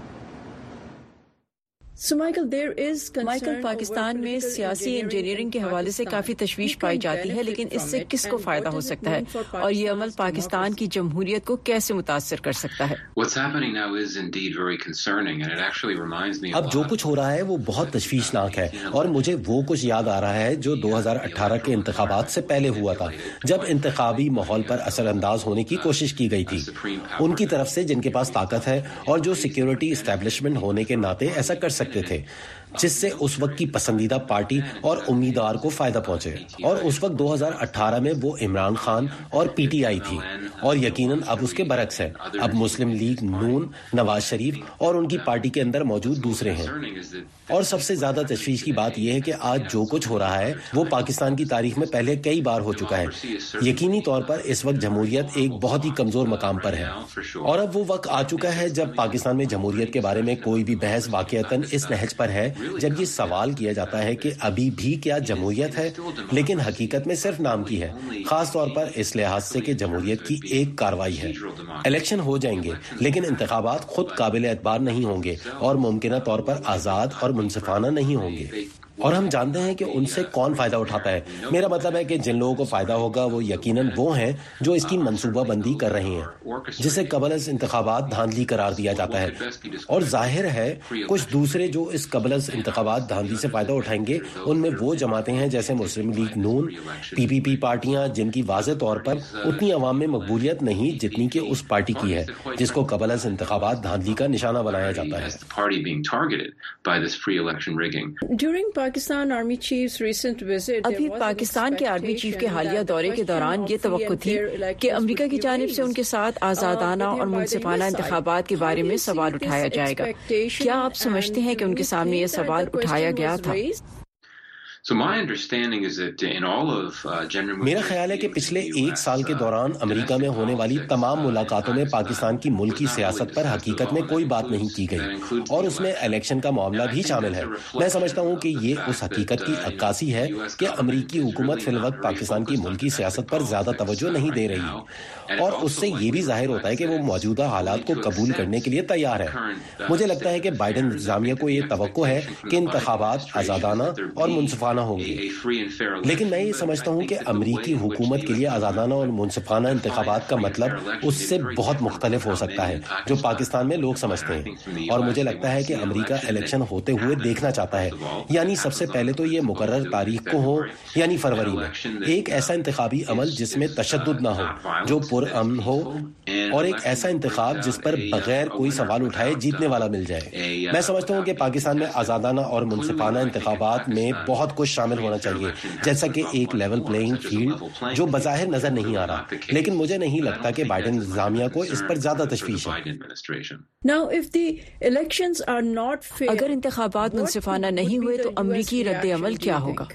مائیکل، پاکستان میں سیاسی انجینئرنگ کے حوالے سے کافی تشویش پائی جاتی ہے، لیکن اس سے کس کو فائدہ ہو سکتا ہے اور یہ عمل پاکستان کی جمہوریت کو کیسے متاثر کر سکتا ہے؟ اب جو کچھ ہو رہا ہے وہ بہت تشویشناک ہے، اور مجھے وہ کچھ یاد آ رہا ہے جو دو ہزار اٹھارہ کے انتخابات سے پہلے ہوا تھا، جب انتخابی ماحول پر اثر انداز ہونے کی کوشش کی گئی تھی ان کی طرف سے جن کے پاس طاقت ہے اور جو سیکیورٹی اسٹیبلشمنٹ ہونے کے ناطے ایسا کر سکتے تھے، جس سے اس وقت کی پسندیدہ پارٹی اور امیدوار کو فائدہ پہنچے۔ اور اس وقت دو ہزار اٹھارہ میں وہ عمران خان اور پی ٹی آئی تھی، اور یقیناً اب اس کے برعکس ہے۔ اب مسلم لیگ نون، نواز شریف اور ان کی پارٹی کے اندر موجود دوسرے ہیں۔ اور سب سے زیادہ تشویش کی بات یہ ہے کہ آج جو کچھ ہو رہا ہے وہ پاکستان کی تاریخ میں پہلے کئی بار ہو چکا ہے۔ یقینی طور پر اس وقت جمہوریت ایک بہت ہی کمزور مقام پر ہے، اور اب وہ وقت آ چکا ہے جب پاکستان میں جمہوریت کے بارے میں کوئی بھی بحث واقعتاً اس نہج پر ہے جب یہ سوال کیا جاتا ہے کہ ابھی بھی کیا جمہوریت ہے، لیکن حقیقت میں صرف نام کی ہے، خاص طور پر اس لحاظ سے کہ جمہوریت کی ایک کارروائی ہے۔ الیکشن ہو جائیں گے لیکن انتخابات خود قابل اعتبار نہیں ہوں گے اور ممکنہ طور پر آزاد اور منصفانہ نہیں ہوں گے، اور ہم جانتے ہیں کہ ان سے کون فائدہ اٹھاتا ہے۔ میرا مطلب ہے کہ جن لوگوں کو فائدہ ہوگا وہ یقیناً وہ ہیں جو اس کی منصوبہ بندی کر رہے ہیں، جسے قبل از انتخابات دھاندلی قرار دیا جاتا ہے، اور ظاہر ہے کچھ دوسرے جو اس قبل از انتخابات دھاندلی سے فائدہ اٹھائیں گے ان میں وہ جماعتیں ہیں جیسے مسلم لیگ نون، پی پی پی پارٹیاں، جن کی واضح طور پر اتنی عوام میں مقبولیت نہیں جتنی کہ اس پارٹی کی ہے جس کو قبل از انتخابات دھاندلی کا نشانہ بنایا جاتا ہے۔ ابھی پاکستان کے آرمی چیف کے حالیہ دورے کے دوران یہ توقع تھی کہ امریکہ کی جانب سے ان کے ساتھ آزادانہ اور منصفانہ انتخابات کے بارے میں سوال اٹھایا جائے گا۔ کیا آپ سمجھتے ہیں کہ ان کے سامنے یہ سوال اٹھایا گیا تھا؟ میرا خیال ہے کہ پچھلے ایک سال کے دوران امریکہ میں ہونے والی تمام ملاقاتوں میں پاکستان کی ملکی سیاست پر حقیقت میں کوئی بات نہیں کی گئی، اور اس میں الیکشن کا معاملہ بھی شامل ہے۔ میں سمجھتا ہوں کہ یہ اس حقیقت کی عکاسی ہے کہ امریکی حکومت فی الوقت پاکستان کی ملکی سیاست پر زیادہ توجہ نہیں دے رہی، اور اس سے یہ بھی ظاہر ہوتا ہے کہ وہ موجودہ حالات کو قبول کرنے کے لیے تیار ہے۔ مجھے لگتا ہے کہ بائیڈن انتظامیہ کو یہ توقع ہے کہ انتخابات آزادانہ اور منصفانہ ہوں گے، لیکن میں یہ سمجھتا ہوں کہ امریکی حکومت کے لیے آزادانہ اور منصفانہ انتخابات کا مطلب اس سے بہت مختلف ہو سکتا ہے جو پاکستان میں لوگ سمجھتے ہیں، اور مجھے لگتا ہے کہ امریکہ الیکشن ہوتے ہوئے دیکھنا چاہتا ہے، یعنی سب سے پہلے تو یہ مقرر تاریخ کو ہو، یعنی فروری میں، ایک ایسا انتخابی عمل جس میں تشدد نہ ہو، جو پرامن ہو، اور ایک ایسا انتخاب جس پر بغیر کوئی سوال اٹھائے جیتنے والا مل جائے۔ میں سمجھتا ہوں کہ پاکستان میں آزادانہ اور منصفانہ انتخابات میں بہت کچھ شامل ہونا چاہیے، جیسا کہ ایک لیول پلینگ فیلڈ جو بظاہر نظر نہیں آ رہا، لیکن مجھے نہیں لگتا کہ بائیڈن انتظامیہ کو اس پر زیادہ تشویش ہے۔ اگر انتخابات منصفانہ نہیں ہوئے تو امریکی رد عمل کیا ہوگا؟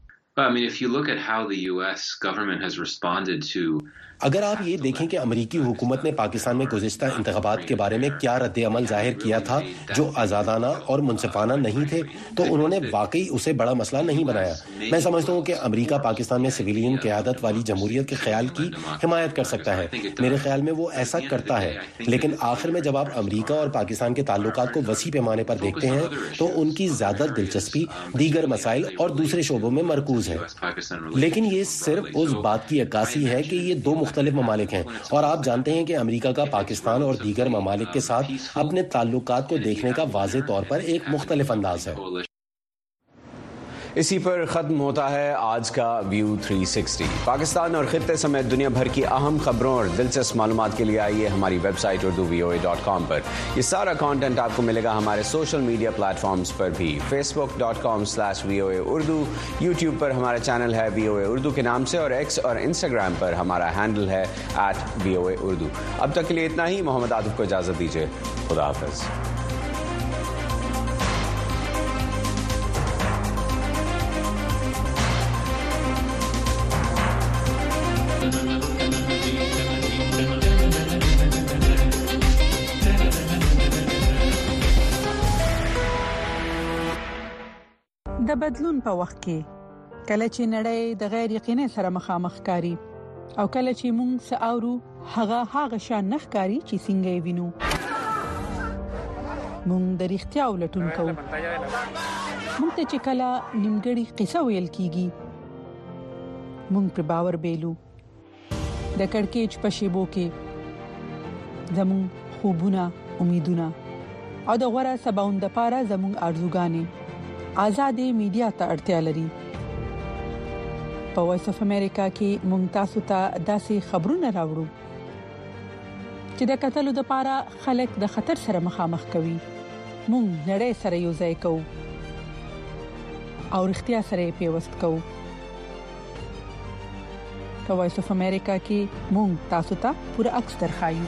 اگر آپ یہ دیکھیں کہ امریکی حکومت نے پاکستان میں گزشتہ انتخابات کے بارے میں کیا رد عمل ظاہر کیا تھا جو آزادانہ اور منصفانہ نہیں تھے، تو انہوں نے واقعی اسے بڑا مسئلہ نہیں بنایا۔ میں سمجھتا ہوں کہ امریکہ پاکستان میں سویلین قیادت والی جمہوریت کے خیال کی حمایت کر سکتا ہے، میرے خیال میں وہ ایسا کرتا ہے، لیکن آخر میں جب آپ امریکہ اور پاکستان کے تعلقات کو وسیع پیمانے پر دیکھتے ہیں تو ان کی زیادہ دلچسپی دیگر مسائل اور دوسرے شعبوں میں مرکوز ہے۔ لیکن یہ صرف اس بات کی عکاسی ہے کہ یہ دو مختلف ممالک ہیں، اور آپ جانتے ہیں کہ امریکہ کا پاکستان اور دیگر ممالک کے ساتھ اپنے تعلقات کو دیکھنے کا واضح طور پر ایک مختلف انداز ہے۔ इसी पर ख़त्म होता है आज का व्यू थ्री सिक्सटी। पाकिस्तान और ख़ित्ते समेत दुनिया भर की अहम खबरों और दिलचस्प मालूमात के लिए आइए हमारी website Urdu V O A dot com पर। ये सारा कंटेंट आपको मिलेगा हमारे सोशल मीडिया प्लेटफॉर्म्स पर भी, Facebook dot com slash V O A Urdu, YouTube पर हमारा चैनल है वी ओ ए उर्दू के नाम से, और एक्स और इंस्टाग्राम पर हमारा हैंडल है at V O A Urdu. अब तक के लिए इतना ही। मोहम्मद आतिफ को इजाज़त दीजिए। खुदा हाफिज़। د بدلون په وخت کې کله چې نړۍ د غیر یقیني سره مخامخ کاری او کله چې موږ ساورو هغه هغه شان نخ کاری چې څنګه وینو، موږ د اړتیا ولټون کوو. موږ ته چې کله نیمګړی قصه ویل کیږي موږ پر باور بیلو. د کڑکېچ په شیبو کې زموږ خوبونه، امیدونه او د غوړه سباوند لپاره زموږ ارزوګانې آزادې میډیا ته اړتیا لري. په وایس اف امریکا کې موږ تاسو ته داسې خبرونه راوړو چې د قتل لپاره خلک د خطر سره مخامخ کوي. موږ نړۍ سره یو ځای کوو او اړتیا سره پیوست کوو. په وایس اف امریکا کې موږ تاسو ته پوره عکس درخایو.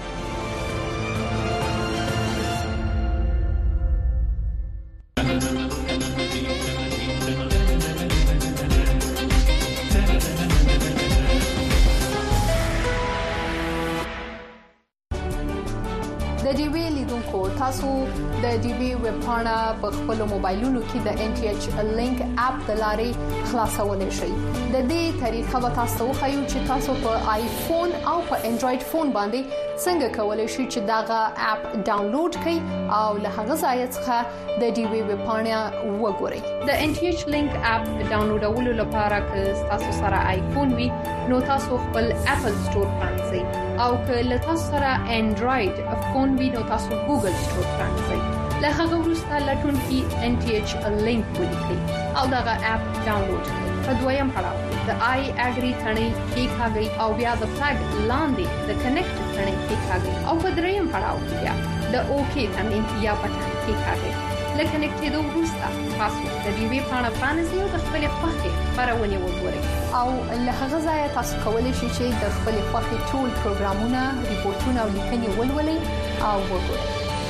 د ډي وی لیدونکو تاسو د ډي وی ویب پاڼه په خپل موبایلونو کې د ان ټي ایچ لینک اپ د لارې خلاصولای شئ. د دې طریقه به تاسو خو چې تاسو په آیفون او په انډراید فون باندې څنګه کولای شئ چې داغه اپ ډاونلوډ کړئ او له هغه ځای څخه د ډي وی ویب پاڼه وګورئ. د ان ټي ایچ لینک اپ ډاونلوډولو لپاره که تاسو سره آیفون وي نو تاسو خپل اپل سٹور پرانځئ او که له تاسو سره انډراید فون وي نو تاسو ګوګل سٹور پرانځئ. له هغه وروسته لټون کې ان ټي ایچ لینک ولیکئ او داغه اپ ډاونلوډ کړئ. په دویم پړاو د آی اګری ثنې کلیکاږئ او بیا د فلګ لاندې د کنیکټ ثنې کلیکاږئ او په دریم پړاو کې بیا د اوکی ثنې یا بټن کلیکاږئ. لکه کنیکټېدو وروسته تاسو د دې وی پاڼه پرانیزئ او د خپل خوښې خبرونه وګورئ او له هغه ځای تاسو کولی شئ چې د خپل خوښې ټول پروګرامونه، ریپورتونه او لیکنې ولولئ او وګورئ.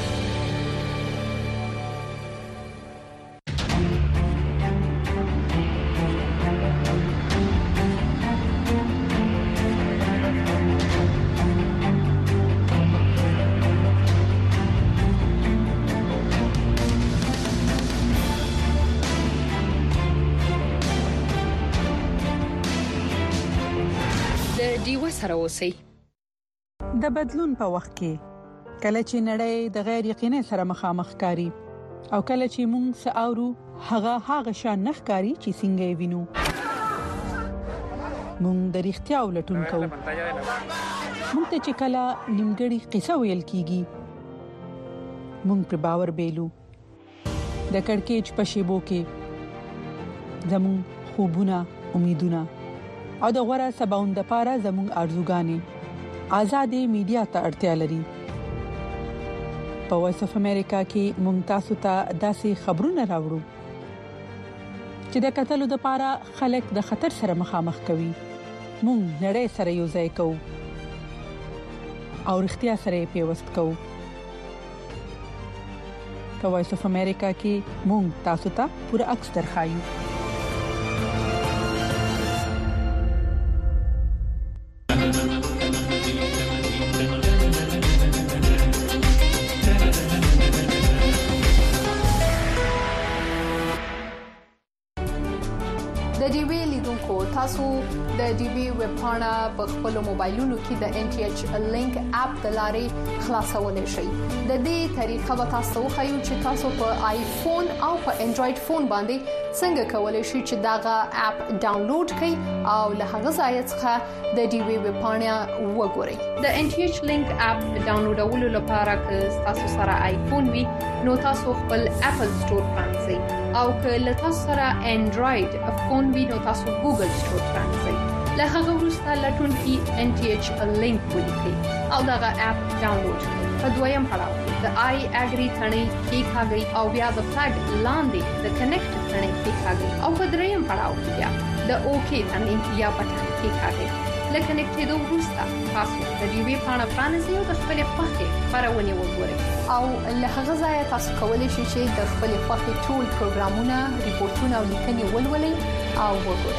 د بدلون په وخت کې کله چې نړۍ د غیر یقیني سره مخامخ کاری او کله چې موږ ساورو هغه هغه شان نخ کاری چې څنګه وینو، موږ د اړتیا ولټون کوو. موږ ته چې کله نیمګړی قصه ویل کیږي موږ پر باور بیلو. د کڑکېچ په شیبو کې زموږ خوبونه، امیدونه او د غوړه سباوند لپاره زموږ ارزوګانې آزادې میډیا ته اړتیا لري. په وایس اف امریکا کې موږ تاسو ته داسې خبرونه راوړو چې د قتل لپاره خلک د خطر سره مخامخ کوي. موږ نړۍ سره یو ځای کوو او اړتیا سره پیوست کوو. په وایس اف امریکا کې موږ تاسو ته پوره عکس درخایو. تاسو د ډي وی ویب پاڼه په خپل موبایلونو کې د ان ټي ایچ لینک اپ د لارې خلاصولای شئ. د دې طریقه به تاسو خو چې تاسو په آیفون او په انډراید فون باندې څنګه کولای شئ چې داغه اپ ډاونلوډ کړئ او له هغه ځای څخه د ډي وی ویب پاڼه وګورئ. د ان ټي ایچ لینک اپ ډاونلوډولو لپاره که تاسو سره آیفون وي نو تاسو خپل اپل سٹور پرانځئ او که له تاسو سره انډراید فون وي نو تاسو ګوګل سټور پرانځئ. له هغه وروسته لټون کې ان ټي ایچ لینک ولیکئ او دغه اپ ډاونلوډ کړئ. په دویم پړاو کې د آی اګری ثنې کلیکاږئ او بیا د فلګ لاندې د کنیکټ ثنې کلیکاږئ او په دریم پړاو کې بیا د اوکی ثنې یا بټن کلیکاږئ. له کنیکټېدو وروسته تاسو د ډي وی پاڼه پرانیزئ او د خپلې خوښې خپرونې وګورئ او له هغه ځایه تاسو کولی شئ چې د خپلې خوښې ټول پروګرامونه، ریپورتونه او لیکنې ولولئ او وګورئ.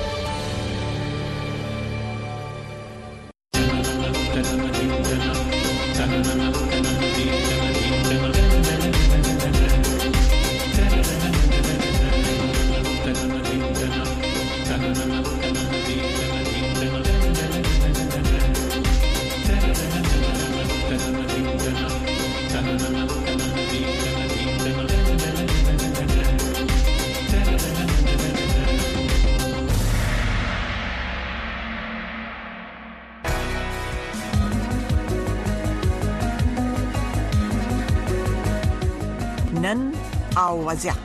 نن او وضعیت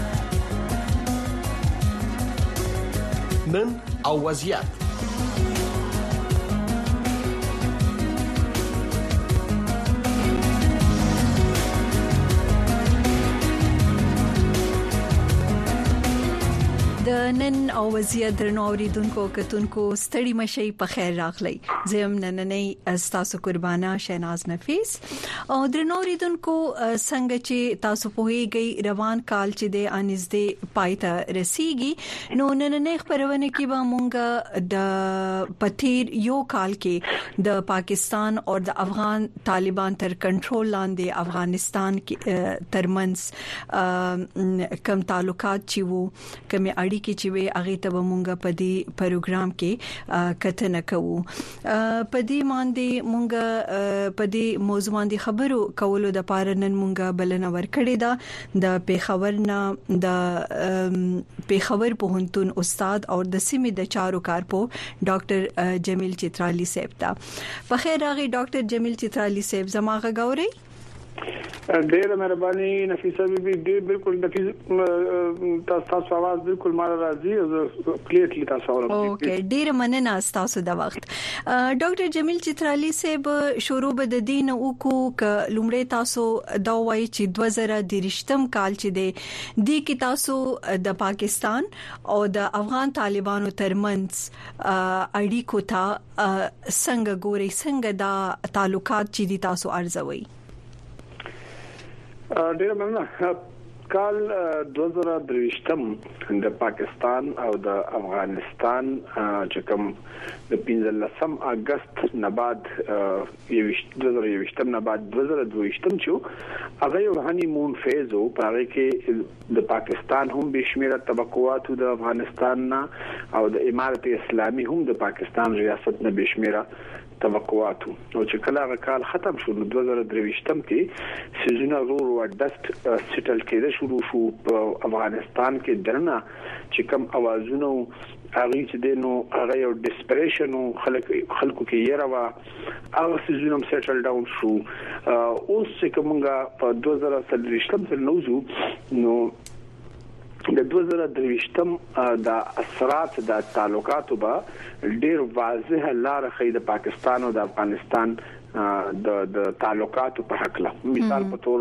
نن او وضعیت د نن او وضعیت درنو اوریدونکو کتونکو ستړي مشي په خیر راغلی. زم نننې استاسو قربانا شیناز نفیس او درنو اوریدونکو څنګه چې تاسو په هیګي روان کال چې د انځدې پایته رسیږي نو نننې خبرونه کې به مونږه د پتیر یو کال کې د پاکستان او د افغان طالبان تر کنټرول لاندې افغانستان کې ترمنځ کم تعلقات چې وو کم اړیکې کې چې هغه ته مونږه په دې پروګرام کې کتنه کوو. په دې باندې مونږه په دې موضوع باندې خبرو کولو د پاره نن مونږه بلنه ورکړې ده د پیښور نه د پیښور پوهنتون استاد او د سیمې د چارو کارپو ډاکټر جمیل چترالی صاحب ته. په خیر راغی ډاکټر جمیل چترالی صاحب زماغه غوري. ډېر مهرباني نفیسه بیبي ډېر بالکل نفیس تاسو आवाज بالکل مال راځي او کلیئرلی تاسو اورئ. اوکې ډېر مننه تاسو د وخت. ډاکټر جمیل چترالی صاحب شروع به د دین او کو ک لومړی تاسو دا وایي چې دوه زره درشتم کال چې دی د کی تاسو د پاکستان او د افغان طالبانو ترمنځ اړیکو ته څنګه ګوري څنګه دا تعلقات چې دي تاسو ارزوي. ډېر مننه. کال دوه زره درویشتم د پاکستان او د افغانستان چې کوم د پنځلسم اگست نه بعد دوه زره یوویشتم نه بعد دوه زره دویشتم چې هغه یو هنی مون فیز او په هغه کې د پاکستان هم بشمیره توقعات د افغانستان نه او د امارت اسلامي هم د پاکستان ریاست نه بشمیره توقعات او چې کله هغه کال ختم شو نو دوه زره درویشتم کې سيزونه ورو ورو دست سټل کېده شروع شو په افغانستان کې درنه چې کوم اوازونه هغه چې دینو هغه یو ډیسپریشن خلک خلکو کې یې راو هغه سيزونه سټل ډاون شو. اوس چې کومه په دوه زره درویشتم کې نوزو نو د دوه زره درویشتم د اثرات د تعلقاتو به ډیر واضح لار خې د پاکستان او د افغانستان د د تعلقاتو په حق له مثال په تور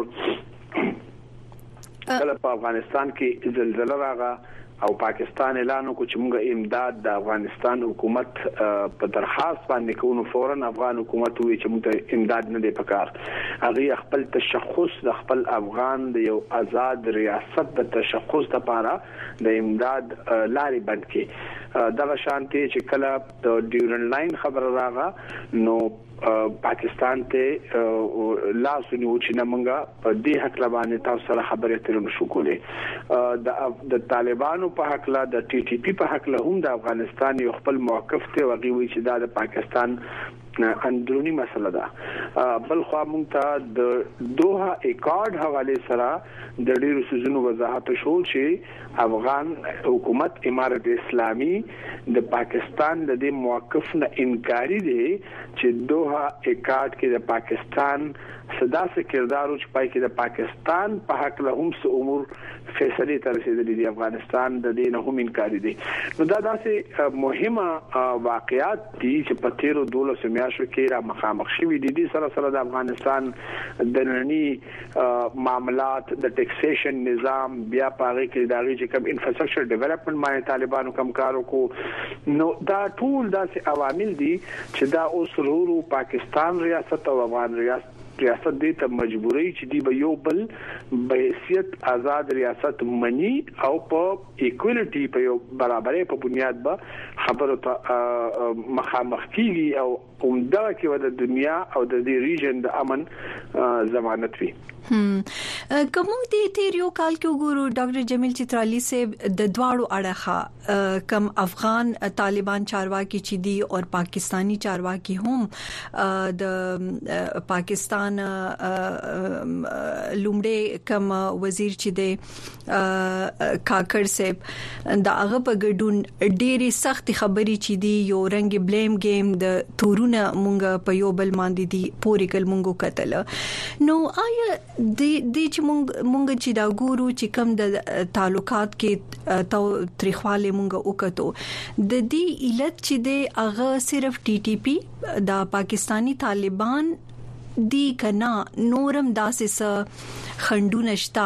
کله په افغانستان کې زلزلہ راغله او پاکستان اعلان وکړ چې موږ امداد د افغانستان حکومت په درخواست باندې کوو فورا افغان حکومت وی چې موږ امداد نه دی پکار هغه خپل تشخص د خپل افغان د یو آزاد ریاست د تشخص لپاره د امداد لاري بند کړي. دا شانتي چې کله د ډیورن لاین خبر راغله نو پاکستان ته لاس نیو چې نمنګه په دې حق لبانې تاسو سره خبرې ترې نشو کولې. د د طالبانو په حق لا د ټي ټي پی په حق له هم د افغانستان یو خپل موقف ته وغي وی چې د پاکستان اندرونی مسله ده. بل خو موږ ته د دوها اکارډ حواله سره د ډیرو سيزونو وضاحت شو چې افغان حکومت امارت اسلامي د پاکستان د دې موقف نه انکاري دي چې دوها اکارډ کې د پاکستان صدا سے کردار او چې پای کې د پاکستان په حق له هم څه امور فیصله تر رسیدلې دي افغانستان د دې نه هم انکاري دي. نو دا داسې مهمه واقعیات دي چې په تیرو دولسو میاشتو کې را مخامخ شوي دي. د سره سره د افغانستان د نړۍ معاملات د ټیکسیشن نظام بیا پاره کې د هغه چې کوم انفراستراکچر ډیولپمنٹ باندې طالبانو کم کار وکړو. نو دا ټول داسې عوامل دي چې دا اوس ورو پاکستان ریاست او افغان ریاست ریاست دې ته مجبوري چې دی به یو بل به حیثیت آزاد ریاست منی او په ایکوالټي په یو برابرۍ په بنیاد به خبرو ته مخامخ کیږي او عمده کې د دنیا او د دې ریجن د امن ضمانت وي. هم کوم دې تیریو کال کې وګورو ډاکټر جمیل چترالی سے د دواړو اړخه کم افغان طالبان چارواکي چې دي او پاکستانی چارواکي هم د پاکستان لومړی کم وزیر چې دی کاکړ صاحب دا هغه په ګډون ډېری سخت خبري چې دي یو رنګ بلیم گیم د تورونه مونږ په یو بل باندې دي پوری کل مونږ کتل. نو آیا د دې چې مونږ مونږ چې دا ګورو چې کم د تعلقات کې تو تریخواله مونږ وکړو د دې علت چې د هغه صرف ټي ټي پی د پاکستانی طالبان دی کنا نورم داسې خندونه شتا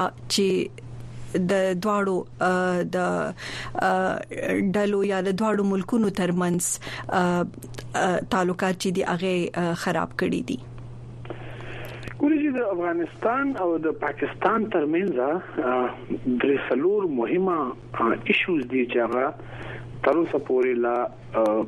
چې د دواړو د ډلو یا د دواړو ملکونو ترمنځ تعلقات چې دی هغه خراب کړي دي. ګورې د افغانستان او د پاکستان ترمنځ درې څلور مهمه ایشوز دي چې هغه تر اوسه پورې لا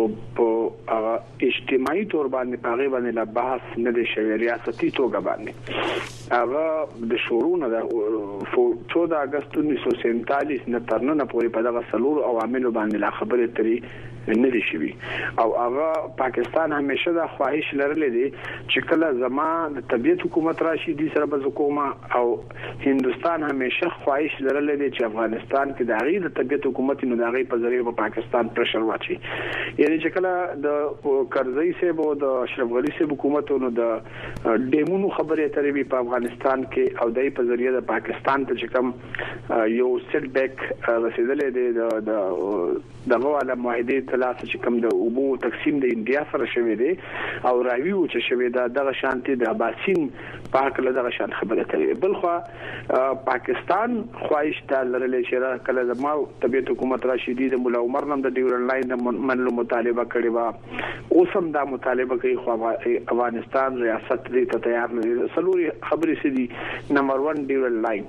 په اجتماعي تور باندې پاغي باندې لا بحث نه دی شوی ریاستي توګه باندې. هغه د شورونه د چودہ اگست انیس سو سینتالیس نه تر نن پورې په دغه څلور عوامل باندې لا خبرې ترې نه دي شوی او هغه پاکستان همیشه د خواهش لرلې دي چې کله زما د طبيعت حکومت راشي د سره به حکومت او هندستان همیشه خواهش لرلې دي چې افغانستان کې د غیر د طبيعت حکومت نو د غیر په ذریعہ په پاکستان پرشر واچي. یعنی چې کله د کرزئی سیب او د اشرف غنی سیب حکومتونو د ډیمونو خبرې ترې په افغانستان کې او دای په ذریعہ د پاکستان ته چې کوم یو سیټ بیک رسیدلې دي د دغه والا معاهده تلاش چې کوم د اوبو تقسیم د انډیا سره شوی دی او راویو چې شوی دا دغه شانتي د اباسین پاک له دغه شان خبره کوي. بل خو پاکستان خواهش ته لرلې چې کله زمو طبيعت حکومت راشدي د مولا عمر نن د ډیورن لاین د منلو مطالبه کړې و اوس هم دا مطالبه کوي خو افغانستان ریاست دې ته تیار نه دي. سلوري خبرې سدي نمبر ون ډیورن لاین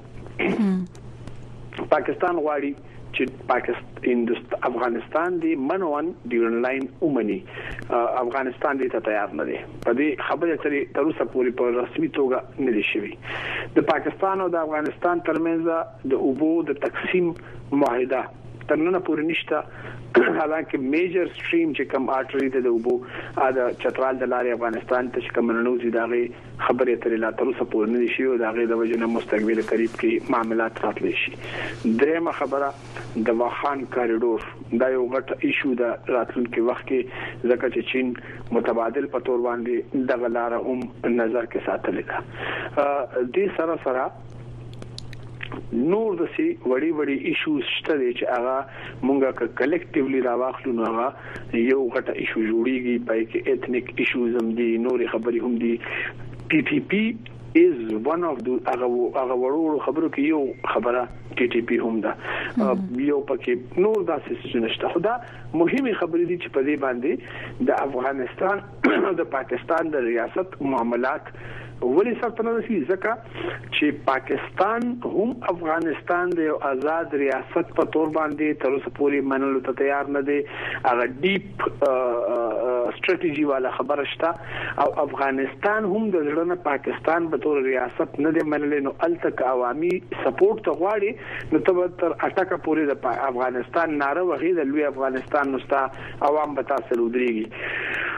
پاکستان غواړي چې پاکستان افغانستان دی منوان ډیورن لاین اومني افغانستان دې ته تیار نه دی. په دې خبره ترې تر اوسه پورې په رسمي توګه نه دي شوی. د پاکستان او د افغانستان ترمنځ د اوبو د تقسیم معاهده تر نن پورې نشته. حالانکه میجر سټریم چې کوم آرټری د اوبو اده چترال د لارې افغانستان ته کوم ننوزي داغه خبرې ترې لا تر اوسه پورې نه شي او داغه د وجنه مستقبل قریب کې معاملات راتلی شي. درېمه خبره د واخان کوریډور دا یو غټ ایشو ده راتلونکي وخت کې ځکه چې چین متبادل په تور باندې دغه لار هم نظر کې ساتل ده. دې سره سره نور د سي وړي وړي ایشوز شته چې هغه مونږه کلیکټیولی راوخلو نو هغه یو غټه ایشو جوړیږي پای کې ایتنیک ایشوز هم دي نور خبرې هم دي. ټي ټي پی is one of the هغه هغه ورو خبرو کې یو خبره ټي ټي پی هم ده یو پکې نور داسې نشته. خدا مهمه خبرې دي چې په دې باندې د افغانستان او د پاکستان د ریاست معاملات ولې سره نه شي ځکه چې پاکستان هم افغانستان د آزاد ریاست په تور باندې تر اوسه پورې منلو ته تیار نه دي. هغه ډیپ ستراتیژي والا خبره شته او افغانستان هم د ځړنه پاکستان په تور ریاست نه دی منلې نو التک عوامي سپورټ ته غواړي نو تر اټکه پورې د افغانستان ناره وغي د لوی افغانستان نوستا عوام به تاسو ودرېږي.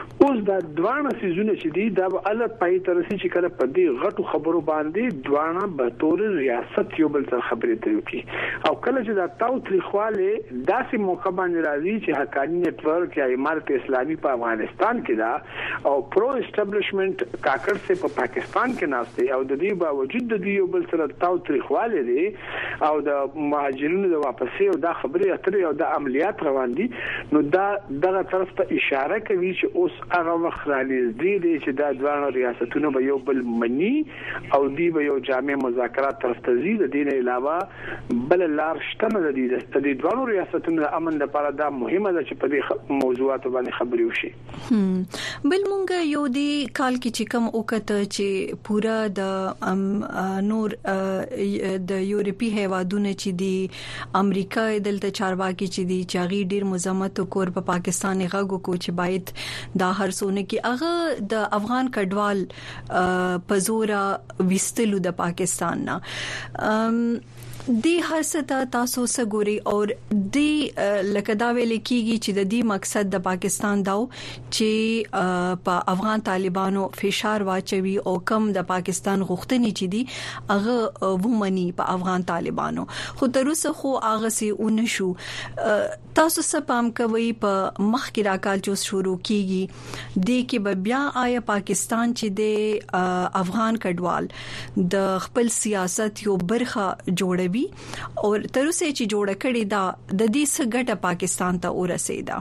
اوس دا دوانه سيزونه چې دي دا به الله پای ترسي چې کله په دې غټو خبرو باندې دوانه به تور ریاست یو بل سره خبرې کوي کی او کله چې دا تاوتریخواله داسې موقع باندې راځي چې حقانی نت ورک یا امارت اسلامي په افغانستان کې دا او پرو اسټابلیشمنت کاکړ سے په پاکستان کې ناشته او د دې باوجود د دې یو بل سره تاوتریخواله دي او د مهاجرینو د واپسې او دا خبرې اترې او د عملیات روان دي نو دا دغه طرف ته اشاره کوي چې اوس هغه وخت راځي دي چې دا دوه ریاستونه به یو بل مني او دی به یو جامع مذاکرات طرف ته زی د دین علاوه بل لار شته نه دي د دې دوه ریاستونو د امن لپاره دا مهمه ده چې په دې موضوعات باندې خبرې وشي بل مونږ یو دی کال کې چې کوم وکړه چې پورا د نور د یورپی هیوادونو چې دی امریکا دلته چارواکي چې دی چاغي ډیر مزمت کور په پاکستان غږ کو چې باید دا هر سونه کې هغه د افغان کډوال پزورا وستلو د پاکستان نه دی هر څه تاسو سګوري او دی لکه دا ویل کیږي چې د دې مقصد د پاکستان داو چې په افغان طالبانو فشار واچوي او کم د پاکستان غوښتنې چې دي هغه ومني په افغان طالبانو خو تر اوسه خو هغه سي اونشو تاسو څه پام کوي په مخ کې راکال چې شروع کیږي د کې بیا آیا پاکستان چې د افغان کډوال د خپل سیاست یو برخه جوړوي او تر اوسه چې جوړ کړي دا د دې څخه ګټه پاکستان ته ورسېده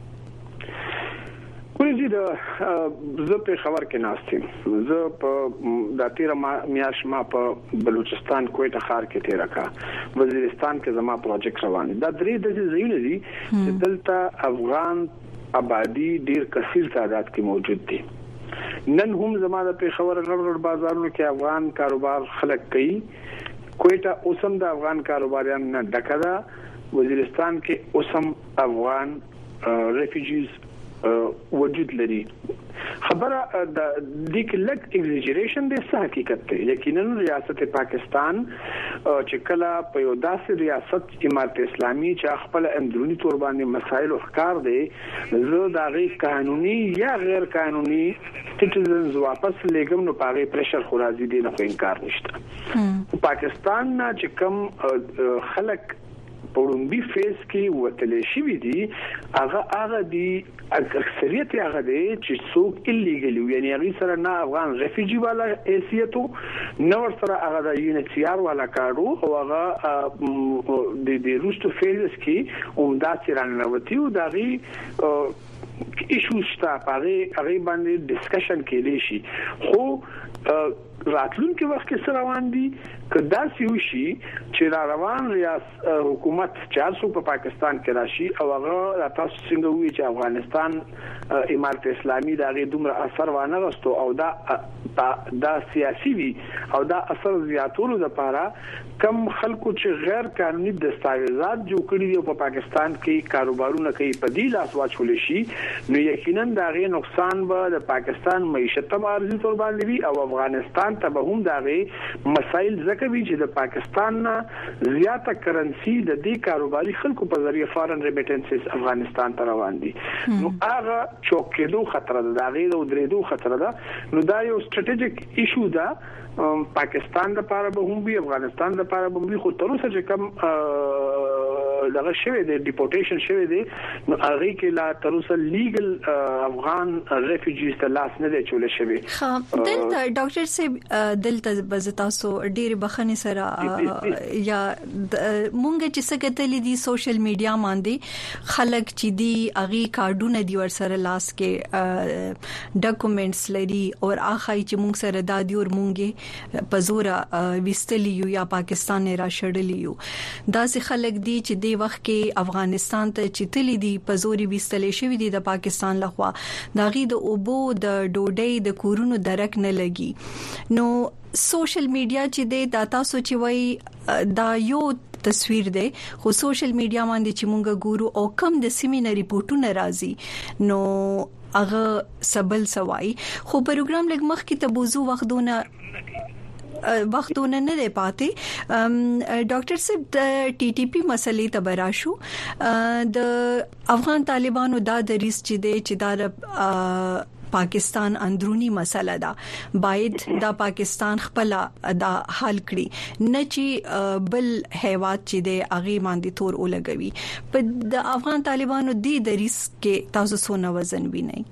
ورزي د زه په خبر کې ناستم زه په د تیر میاش ما په بلوچستان کوټه خار کې تیر کا وزیرستان کې زما پروجیکټ روان دي دا درې د ځایونه دي چې دلته افغان آبادی ډیر کثیر تعداد کې موجود دي نن هم زما د په خبر غړغړ بازارونو کې افغان کاروبار خلک کوي کوټه اوسم د افغان کاروباریان نه ډکدا وزیرستان کې اوسم افغان ریفیوجیز وجود لري خبره د دې کې لک ایگزیجریشن د څه حقیقت دی یقینا ریاست پاکستان چې کله په یو داسې ریاست امارت اسلامي چې خپل اندرونی تور باندې مسایل او ښکار دي زه دا غي قانوني یا غیر قانوني سټیزنز واپس لګم نو پاره پریشر خو راځي دي نه انکار نشته پاکستان نه چې کوم خلک پړومبي فیس کې وتلې شي دي هغه هغه دي اکثریت هغه دي چې څوک الیګل یعنی هغه سره نه افغان ریفیوجی والا حیثیتو نو سره هغه د یونیسیار والا کارو او هغه د د روستو فیلز کې عمده چرانوتی او دغه ایشو شته پاره هغه باندې ډسکشن کېدی شي خو راتلونکي وخت کې سره روان دي کدا سيوشي چې را روان ریاست حکومت چارسو په پاکستان کې راشي او هغه تاسو څنګه وی چې افغانستان امارت اسلامي دا غي دومره اثر وانه غستو او دا دا سیاسي وي او دا اثر زیاتولو لپاره کم خلکو چې غیر قانوني دستاویزات جوړ کړي دي په پاکستان کې کاروبارونه کوي په دې لاس واچول شي نو یقینا دا غي نقصان به د پاکستان معیشت ته ارزي تور باندې وي او افغانستان ته به هم دا غي مسایل زکوي چې د پاکستان نه زیاته کرنسي د دې کاروباري خلکو په ذریعہ فارن ریمیټنسز افغانستان ته روان دي نو هغه چوکېدو خطر ده دا غي د درېدو خطر ده نو دا یو سټریټیجیک ایشو ده پاکستان لپاره به هم وي افغانستان لپاره به وي خو تر اوسه چې کوم دغه شوی دی ډیپورټیشن شوی دی نو هغه کې لا تر اوسه لیګل افغان ریفیوجیز ته لاس نه دی چول شوی خا دلته ډاکټر صاحب دلته بزتاسو ډیر بخنه سره یا مونږ چې څنګه تللی دي سوشل میډیا باندې خلک چې دی اغي کارډونه دی ور سره لاس کې ډاکومېنټس لري او اخای چې مونږ سره دادی او مونږه پزورا وستلی یو یا پاکستان نه را شړلی یو دا سه خلک دي چې د وخت کې افغانستان ته چتلی دي پزوري وستلې شوی دي د پاکستان لخوا دا غي د اوبو د ډوډۍ د کورونو درک نه لګي نو سوشل میډیا چې د داتا سوچي وای دا یو تصویر دی خو سوشل میډیا باندې چې مونږ ګورو او کم د سیمینر ریپورتونه راځي نو هغه سبل سوای خو پروګرام لګ مخ کې ته بوزو وختونه وختونه نه دی پاتې ډاکټر صاحب د ټي ټي پی مسلې تبراشو د افغان طالبانو دا دریس چې دی چې دا پاکستان اندرونی مسله ده باید دا پاکستان خپل دا حل کړي نه چې بل هیواد چې د اغي باندې تور ولګوي په د افغان طالبانو دی د ریسک کې تاسو سونه وزن ویني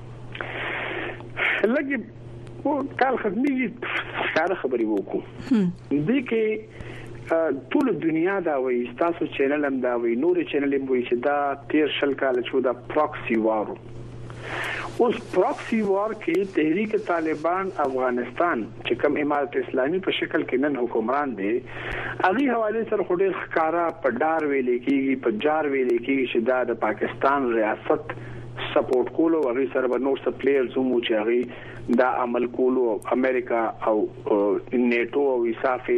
لکه او کال ختمي ښکار خبري وکړو دې کې ټول دنیا دا وایي تاسو چینل هم دا وایي نور چینل هم وایي چې دا تیر شل کال چې دا پروکسي وارو اوس پروکسی وار کې تحریک طالبان افغانستان چې کوم امارت اسلامي په شکل کې نن حکمران دي اغي حواله سره خوري ښکارا په ډار ویلې کېږي په جار ویلې کېږي چې دا د پاکستان ریاست سپورټ کولو او غي سره نور څه پلیئرز هم چې غي دا عمل کولو امریکا او نیټو او ایسافي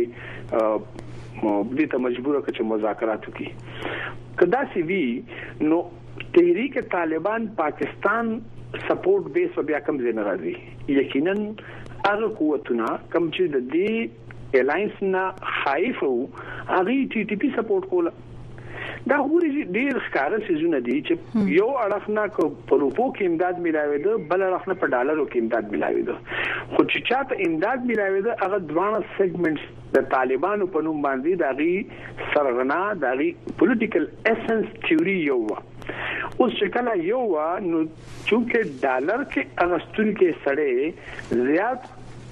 دې ته مجبور کړي چې مذاکرات وکړي کدا سی وی نو تحریک طالبان پاکستان سپورټ بیس بیا کم زین راځي یقینا هغه قوتونه کم چې د دې الاینس نه خایف او هغه ټي ټي پی سپورټ کوله دا هوري ډیر ښکار سيزونه دي چې یو اړخنه کو په روپو کې امداد ملاوي ده بل اړخنه په ډالرو کې امداد ملاوي ده خو چې چاته امداد ملاوي ده هغه دوه سیګمنټس د طالبانو په نوم باندې دغه سرغنا دغه پولیټیکل اسنس تھیوري یو اوس چې کله یو نو چې ډالر کې اغستون کې سړې زیات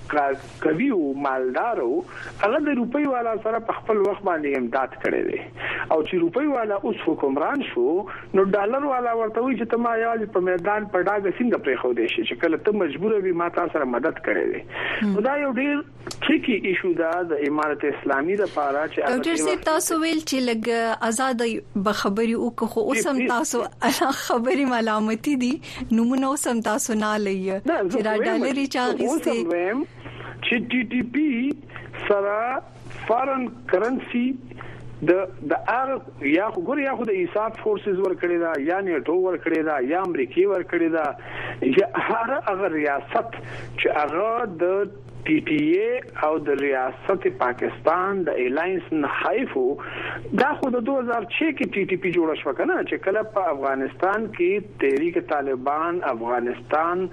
کوي او مالدارو هغه د روپۍ والا سره په خپل وخت باندې امداد کړي دي او چې روپۍ والا اوس حکمران شو نو ډالر والا ورته وي چې تما یوازې په میدان په ډاګه څنګه پرې خو دي چې کله ته مجبور وي ما تاسو سره مدد کړي دي دا یو ډیر ټریکی ایشو ده د امارت اسلامي لپاره چې ډاکټر صاحب تاسو ویل چې لګ آزاد به خبري او خو اوسم تاسو خبري ملامتي دي نمونه اوسم تاسو نه لې چې دا ډالر چاغسته چې ټي ټي پی سره فارن کرنسي د د ار یا خو یا خو د ایساف فورسز ور کړی دا یا نیټو ور کړی دا یا امریکای ور کړی دا یا هر هغه ریاست چې هغه د ټي ټي اي او د ریاست پاکستان د الاینس نه خایفو دا خو د دوه هزار شش کې ټي ټي پی جوړ شو کنه چې کله په افغانستان کې تحریک طالبان افغانستان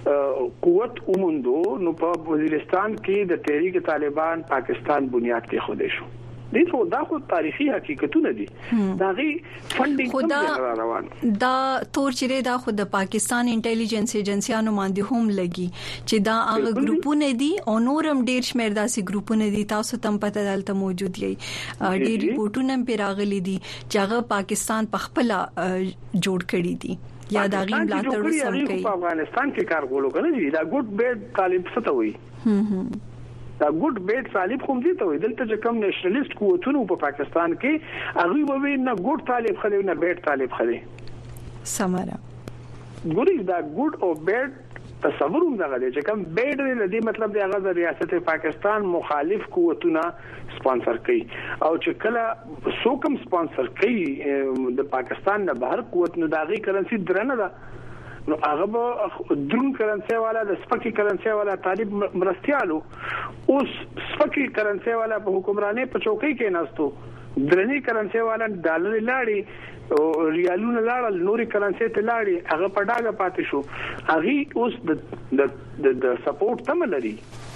قوت اومندو نو په وزیرستان کې د تحریک طالبان پاکستان بنیاد کې خوده شو دي ټول دا خو تاریخي حقیقتونه دي دا غي فندینګ کوم روان دا تور چیرې دا خو د پاکستان انټيليجنس ایجنسيانو باندې هم لګي چې دا هغه ګروپونه دي او نورم ډیر شمیر داسې ګروپونه دي تاسو تم پته دلته موجود یي ډیر ریپورتونه هم پیراغلي دي چې هغه پاکستان په خپل جوړ کړی دي یا دا غي ملاتړ سم کوي په افغانستان کې کار کولو کنه دا ګډ بیډ طالب څه ته وي هم دا ګډ بیٹ طالب کوم دي ته وي دلته چې کوم نېشنلیست قوتونه په پاکستان کې هغه به نه ګډ طالب خلې نه بیٹ طالب خلې سماره ګوري دا ګډ او بیٹ تصور هم دغه چې کوم بیٹ لري مطلب دی هغه د ریاست پاکستان مخالف قوتونه سپانسر کوي او چې کله سوکم سپانسر کوي د پاکستان نه بهر قوت نه داغي کرنسي درنه ده نو هغه درون کرنسي والا د سپکی کرنسي والا طالب مرستيالو اوس سپکی کرنسي والا په حکمراني په چوکۍ کې ناستو درنی کرنسي والا ډالر لاړي او ریالونه لاړل نوري کرنسي ته لاړي هغه په ډاګه پاتې شو هغه اوس د د سپورټ تم لري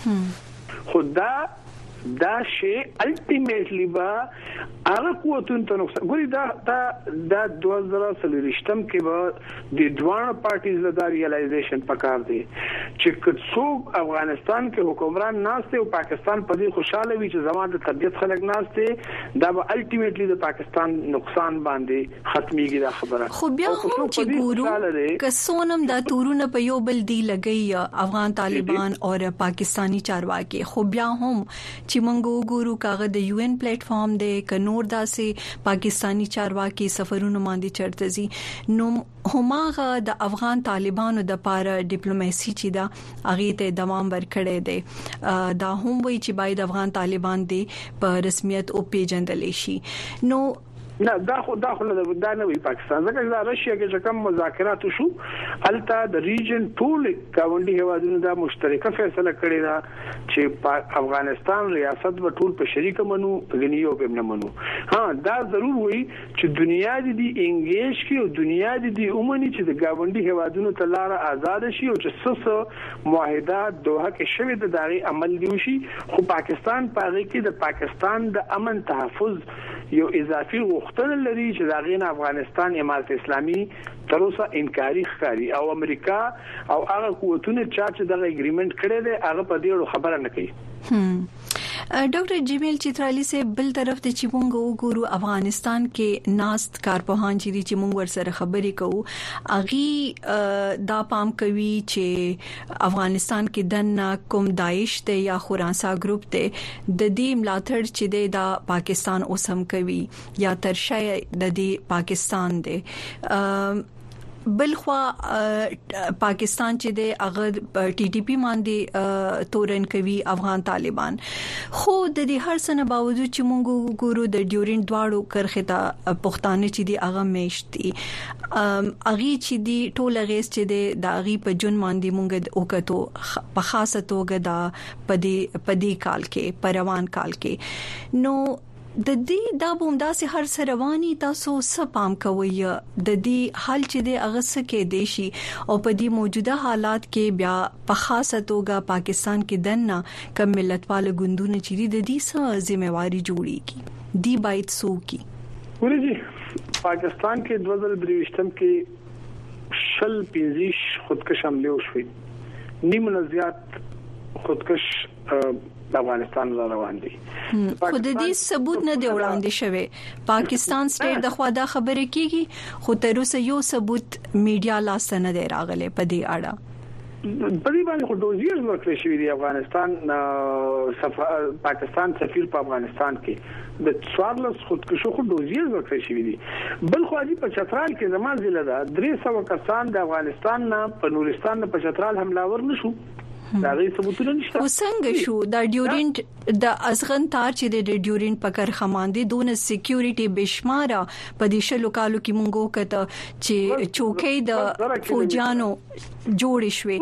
خدا دا شی الټیمیټلی با هغه قوتونه ته نقصان ګوري دا دا د دوه هزار سلويشتم کې به د دوه پارټیز له ریالایزیشن پکار دي چې څوک افغانستان کې حکمران ناشته او پاکستان په دې خوشاله وي چې زموږ د طبيعت خلک ناشته دا به الټیمیټلی د پاکستان نقصان باندې ختميږي دا خبره خو بیا هم چې ګورو کسونم دا تورونه په یو بل دی لګي افغان طالبان او پاکستانی چارواکي خو بیا هم چې مونږ وګورو کاغه د یو ان پلیټ فارم دی ک نور داسې پاکستانی چارواکي سفرونو باندې چرته زی نو هماغه د افغان طالبانو د پاره ډیپلوماسي چې دا اغه ته دوام ورکړي دي دا هم وی چې باید افغان طالبان دي په رسمیت او پیژندل شي نو نه دا خو دا خو دا نه وي پاکستان ځکه چې راشیا کې کوم مذاکرات شو الته د ریجن ټول کاونډي هوادونو دا مشترکه فیصله کړې ده چې افغانستان ریاست به ټول په شریک منو غنیو په نه منو. ها دا ضرور وي چې دنیا دې انګیج کی او دنیا دې اومني چې د گاونډي هوادونو ته لار آزاد شي او چې سس معاهدات دوحه کې شوی د داغي عمل دی شي. خو پاکستان پاره کې د پاکستان د امن تحفظ یو اضافي غوښتنه لري چې داغي نه افغانستان امارت اسلامي تر اوسه انکاري ښکاري او امریکا او هغه قوتونه چې دغه اګریمنت کړی دی هغه په دې اړه خبره نه کوي. ډاکټر جمیل چترالی سے بل طرف ته چې مونږ وګورو افغانستان کې ناست کارپوهان چې چې مونږ ورسره خبرې کوو اغي دا پام کوي چې افغانستان کې دنه کوم داعش ته یا خوراسا ګروپ ته د دې ملاتړ چې د پاکستان اوسم کوي یا ترشا د دې پاکستان دی. بلخوا پاکستان چې د هغه ټي ټي پی باندې تورن کوي افغان طالبان. خو د دې هر څه نه باوجود چې مونږ ګورو د ډیورنټ دواړو کرخه ته پښتانه چې دی هغه میشتي اغي چې دی ټوله غیس چې د اغي په جون باندې مونږ وکړو په خاصه توګه د پدې پدې کال کې پروان کال کې نو د دې دا بومدا سي هر سرواني تاسو سپام کوي د دې حل چې د اغس کې دیشي او په دې موجوده حالات کې بیا په خاصه توګه پاکستان کې دنه کم ملتپال ګوندونه چې د دې سره ذمہواری جوړيږي دی باید سو کی ورجی پاکستان کې دوه هزار درويشتم کې شل پنځیش خودکش حمله وشوي نیم نزيات خودکش افغانستان روان دي. خو د دې ثبوت نه دی وړاندې شوی. پاکستان سټیټ د خوا دا خبره کیږي خو تر اوسه یو ثبوت میډیا لاس نه دی راغلی په دې اړه. په دې باندې خو دوزیر ورکړی شوی دی افغانستان پاکستان سفیر په افغانستان کې د څوارلس خودکشو خو دوزیر ورکړی شوی دی. بل خو دې په چترال کې زموږ ضلع ده درې سوه کسان د افغانستان نه په نورستان په چترال حملهور نشو. دا غي ثبوتونه نشته. وسنګ شو دا ډیورنټ د ازغن تار چې د ډیورنټ پکر خماندې دون سکیورټي بشماره په دې شلو کالو کې مونږ کته چې چوکۍ د فوجانو جوړ شوي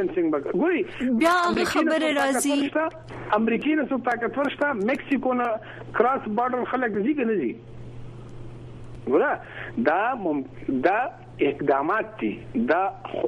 بیا خبره راځي امریکای نه څو طاقت ورشته مکسیکو نه کراس بارډر خلک ځي نه ځي ګوره دا مم... دا اقدامات دي دا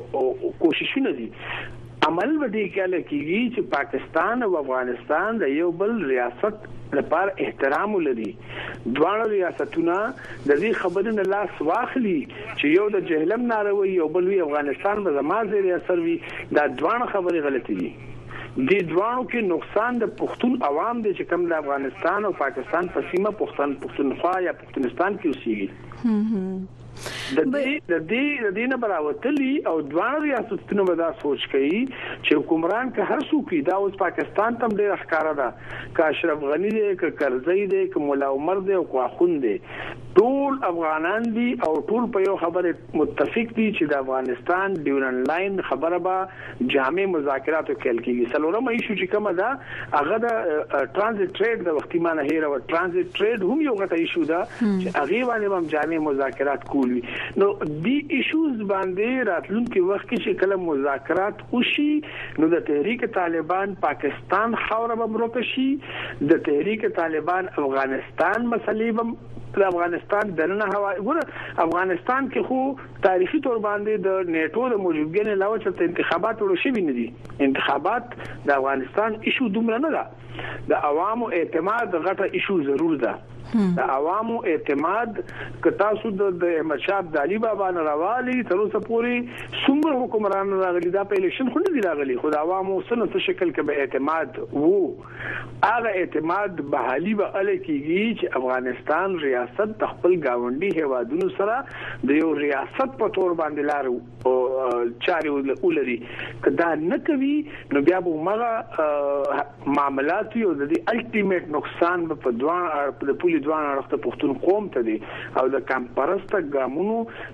کوششونه دي عمل ودی کله کیږي چې پاکستان او افغانستان د یو بل ریاست لپاره احترام ولري. دوه ریاستونه د دې خبرونو لاس واخلي چې یو د جهلم ناروي یو بل وی افغانستان به زمازه ریاست وي دا دوه خبرې غلطي دي. د دوانو کې نقصان د پښتون عوام دي چې کوم د افغانستان او پاکستان په سیمه پښتون پښتونخوا یا پښتونستان کې اوسېږي. د دې د دې د دې نه براوتلی او دوه ریاستونو به دا سوچ کوي چې حکمران که هر څوک دا اوس پاکستان تم ډېر ښکارا ده که اشرف غنی دی که کرزی دی که مولا عمر دی او که اخوند دی ټول افغانان دي او ټول په یو خبره متفق دي چې د افغانستان ډیورن لاین خبره به جامع مذاکرات وکړي کیږي. سلورم ایشو چې کومه ده هغه د ترانزیت ټریډ د وختي معنی هیر او ترانزیت ټریډ هم یو غټه ایشو ده چې هغه باندې هم جامع مذاکرات کول وي. نو دی ایشوز باندې راتلونکي وخت کې چې کله مذاکرات وشي نو د تحریک طالبان پاکستان خوره بمروک شي د تحریک طالبان افغانستان مسلې بم د افغانستان دننه هوا ګوره افغانستان کې خو تاریخي تور باندې د نیټو د موجودګۍ نه علاوه چې انتخابات ورو شي نه دي. انتخابات د افغانستان ایشو دومره نه ده. د عوامو اعتماد غټه ایشو ضرور ده. د عوامو اعتماد که تاسو د احمد شاه ابدالي بابا نه راوالي تر اوسه پورې څومره حکمران راغلي دا په الیکشن خو نه دی راغلي خو د عوامو سره څه شکل کې به اعتماد وو هغه اعتماد بحالي به ال کېږي چې افغانستان ریاست د خپل گاونډي هوادونو سره د یو ریاست په تور باندې لار او چاري ولري کدا نه کوي نو بیا به مغه معاملات یو د الټیمیټ نقصان په دوه په پولی دوه اړخته پښتون قوم ته دي او د کمپرسته ګامونو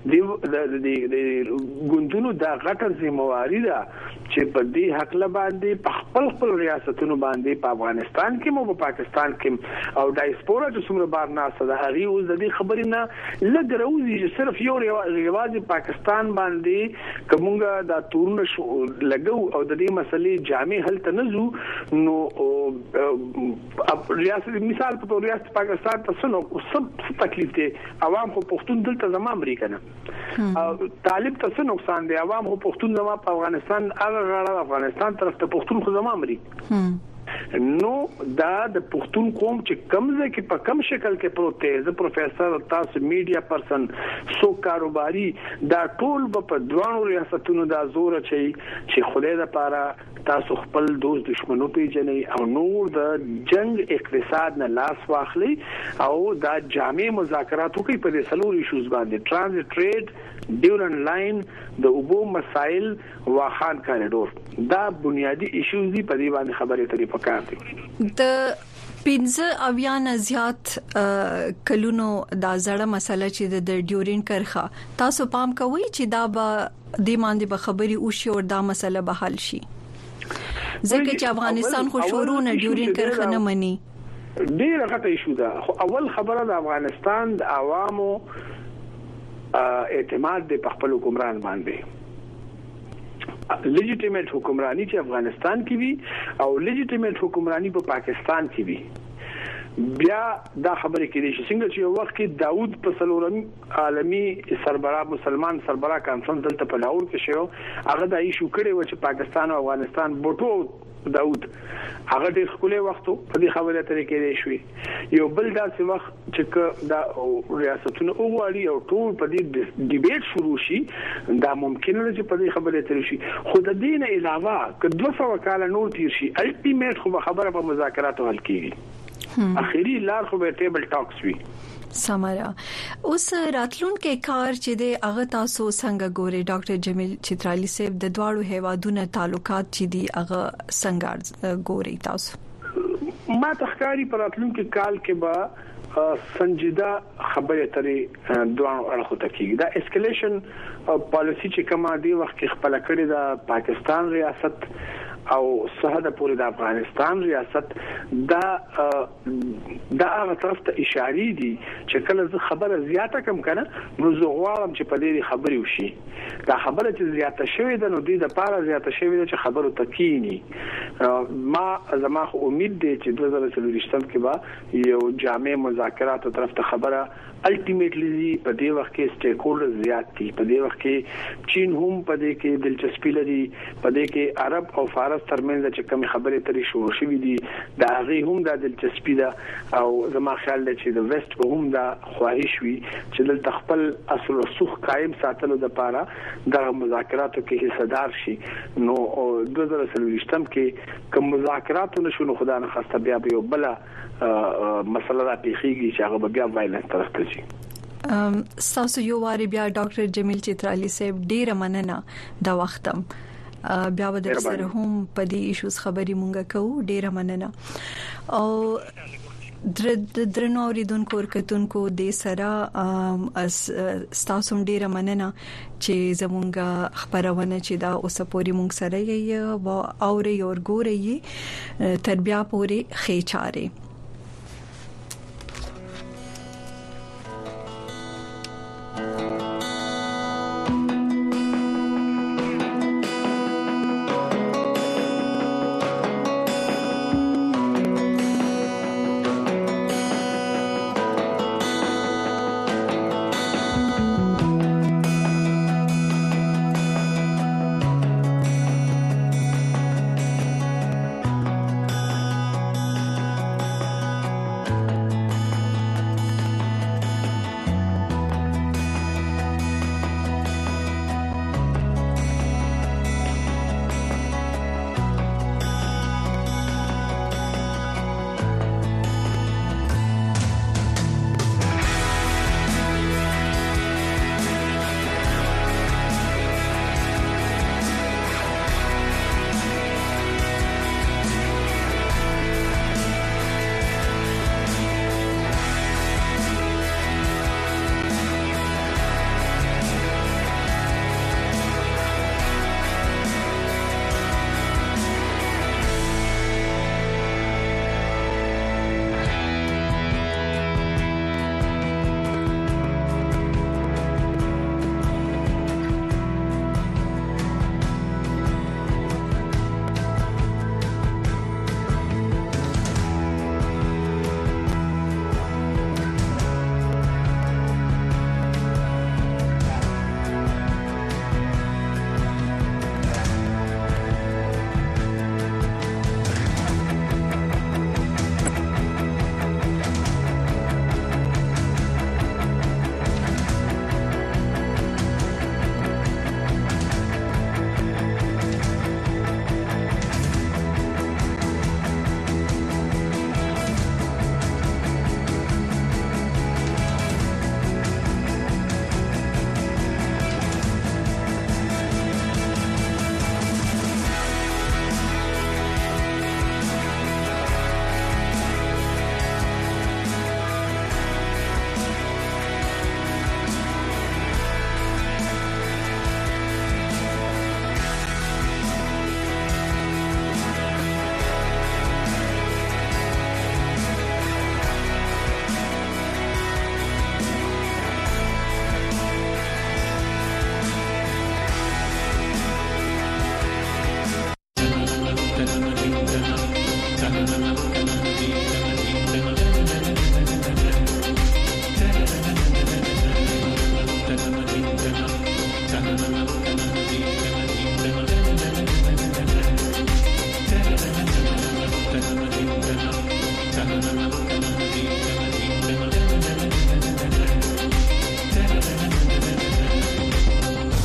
د د ګوندونو د غټر ذمہواری ده چې په دې حق له باندې په خپل خپل ریاستونو باندې په افغانستان کې مو په پاکستان کې او ډایسپورا چې څومره بار ناسه ده هغه اوس د دې خبرې نه لګروزي چې صرف یو ریواز پاکستان باندې کومګه دا تورونه لګو او د دې مسلې جامع حل ته نزو نو ریاست مثال په ریاست پاکستان ته څنو سب تکلیف دي عوام خو پښتون دلته زما امریکا نه طالب ته څه نقصان دی عوام خو پښتون زما په افغانستان هغه غاړه افغانستان طرف ته پښتون خو زما امریکا نو دا د پښتون قوم چې کمزې کې په کم شکل کې پروت دی ز پروفیسور تاسو میډیا پرسن سو کاروباري دا ټول په دوانو ریاستونو دا زور چي چې خدای د پاره تاسو خپل دوست دشمنو پیژنې او نور د جنگ اقتصاد نه لاس واخلي او دا جامع مذاکرات کوي په دې سلور ایشوز باندې ترانزیت ټریډ ډیورن لاین د اوبو مسائل واخان کاریډور دا بنیادی ایشوز دي په دې باندې خبرې ترې پکار دي د پنځه اویان زیات کلونو دا زړه مسله چې د ډیورن کرخه تاسو پام کوئ چې دا به د باندې به خبري وشي او دا مسله به حل شي ځکه چې افغانستان خو شروع نه ډیورن کرخه نه مني ډیره غټه ایشو ده خو اول خبره د افغانستان د عوامو اعتماد د خپل حکمران باندې لیجیټیمیټ حکمرانی چې افغانستان کې وي او لیجیټیمیټ حکمرانی په پاکستان کې وي بیا دا خبره کې دي چې څنګه چې یو وخت کې داوود په سلورم عالمی سربراه مسلمان سربراه کانفرنس دلته په لاهور کې شو هغه د ایشو کړي و چې پاکستان او افغانستان بوټو داوود هغه د خپل وختو په دې خبره ترې کې شوې یو بل داسې وخت چې دا ریاستونه اوغواړي او ټول په دې ډیبیټ شروع شي دا ممکن نه چې په دې خبره ترې شي خو د دین علاوه که دوه سوه کال نور تیر شي الټیمیټ خو خبره په مذاکراتو حل کیږي اخیری لار خو به ټیبل ټاکس وي سمرا اوس راتلون کې کار چې د هغه تاسو څنګه ګوري ډاکټر جمیل چترالی صاحب د دواړو هیوادونو تعلقات چې دی هغه څنګه ګوري تاسو ما تخکاری پر راتلون کې کال کې با سنجیده خبره ترې دوه اړخو ته کیږي دا اسکلیشن پالیسی چې کومه دی وخت کې خپل کړی د پاکستان ریاست او سهده پورې د افغانستان ریاست دا دا هغه طرف ته اشاره دي چې کله زه خبره زیاته کم کنه نو زه غواړم چې په دې خبرې وشي دا خبره چې زیاته شوې ده نو دې د پاره زیاته شوې ده چې خبرو تکینی ما زما خو امید دی چې دوه زره څلوېښتم کې به یو جامع مذاکرات طرف ته خبره الټیمیټلی په دې وخت کې سټیک هولډر زیات دي په دې وخت کې چین هم په دې کې دلچسپي لري په دې کې عرب او فارس ترمنځ چې کوم خبرې ترې شروع شوې دي دا هغه هم د دلچسپي ده او زما خیال دی چې د ویسټ په هم دا خواهش وي چې دلته خپل اصل رسوخ قائم ساتلو لپاره د مذاکراتو کې حصدار شي نو دوه زره څلوېښتم کې کوم مذاکراتو نشو نو خدای نه خواسته بیا به یو بل مسله را پیخیږي چې هغه بیا وایلنس طرف ته شي ام تاسو یو واری بیا ډاکټر جمیل چترالی صاحب ډیر مننه دا وختم بیا به در سره هم په دې ایشوز خبري مونږه کوو ډیر مننه او د درنو اوریدونکو ورکتونکو د سره اس تاسو ډیر مننه چې زمونږه خبرونه چې دا اوس پوری مونږ سره یې او اوري او ګوري تربیا پوری خېچاره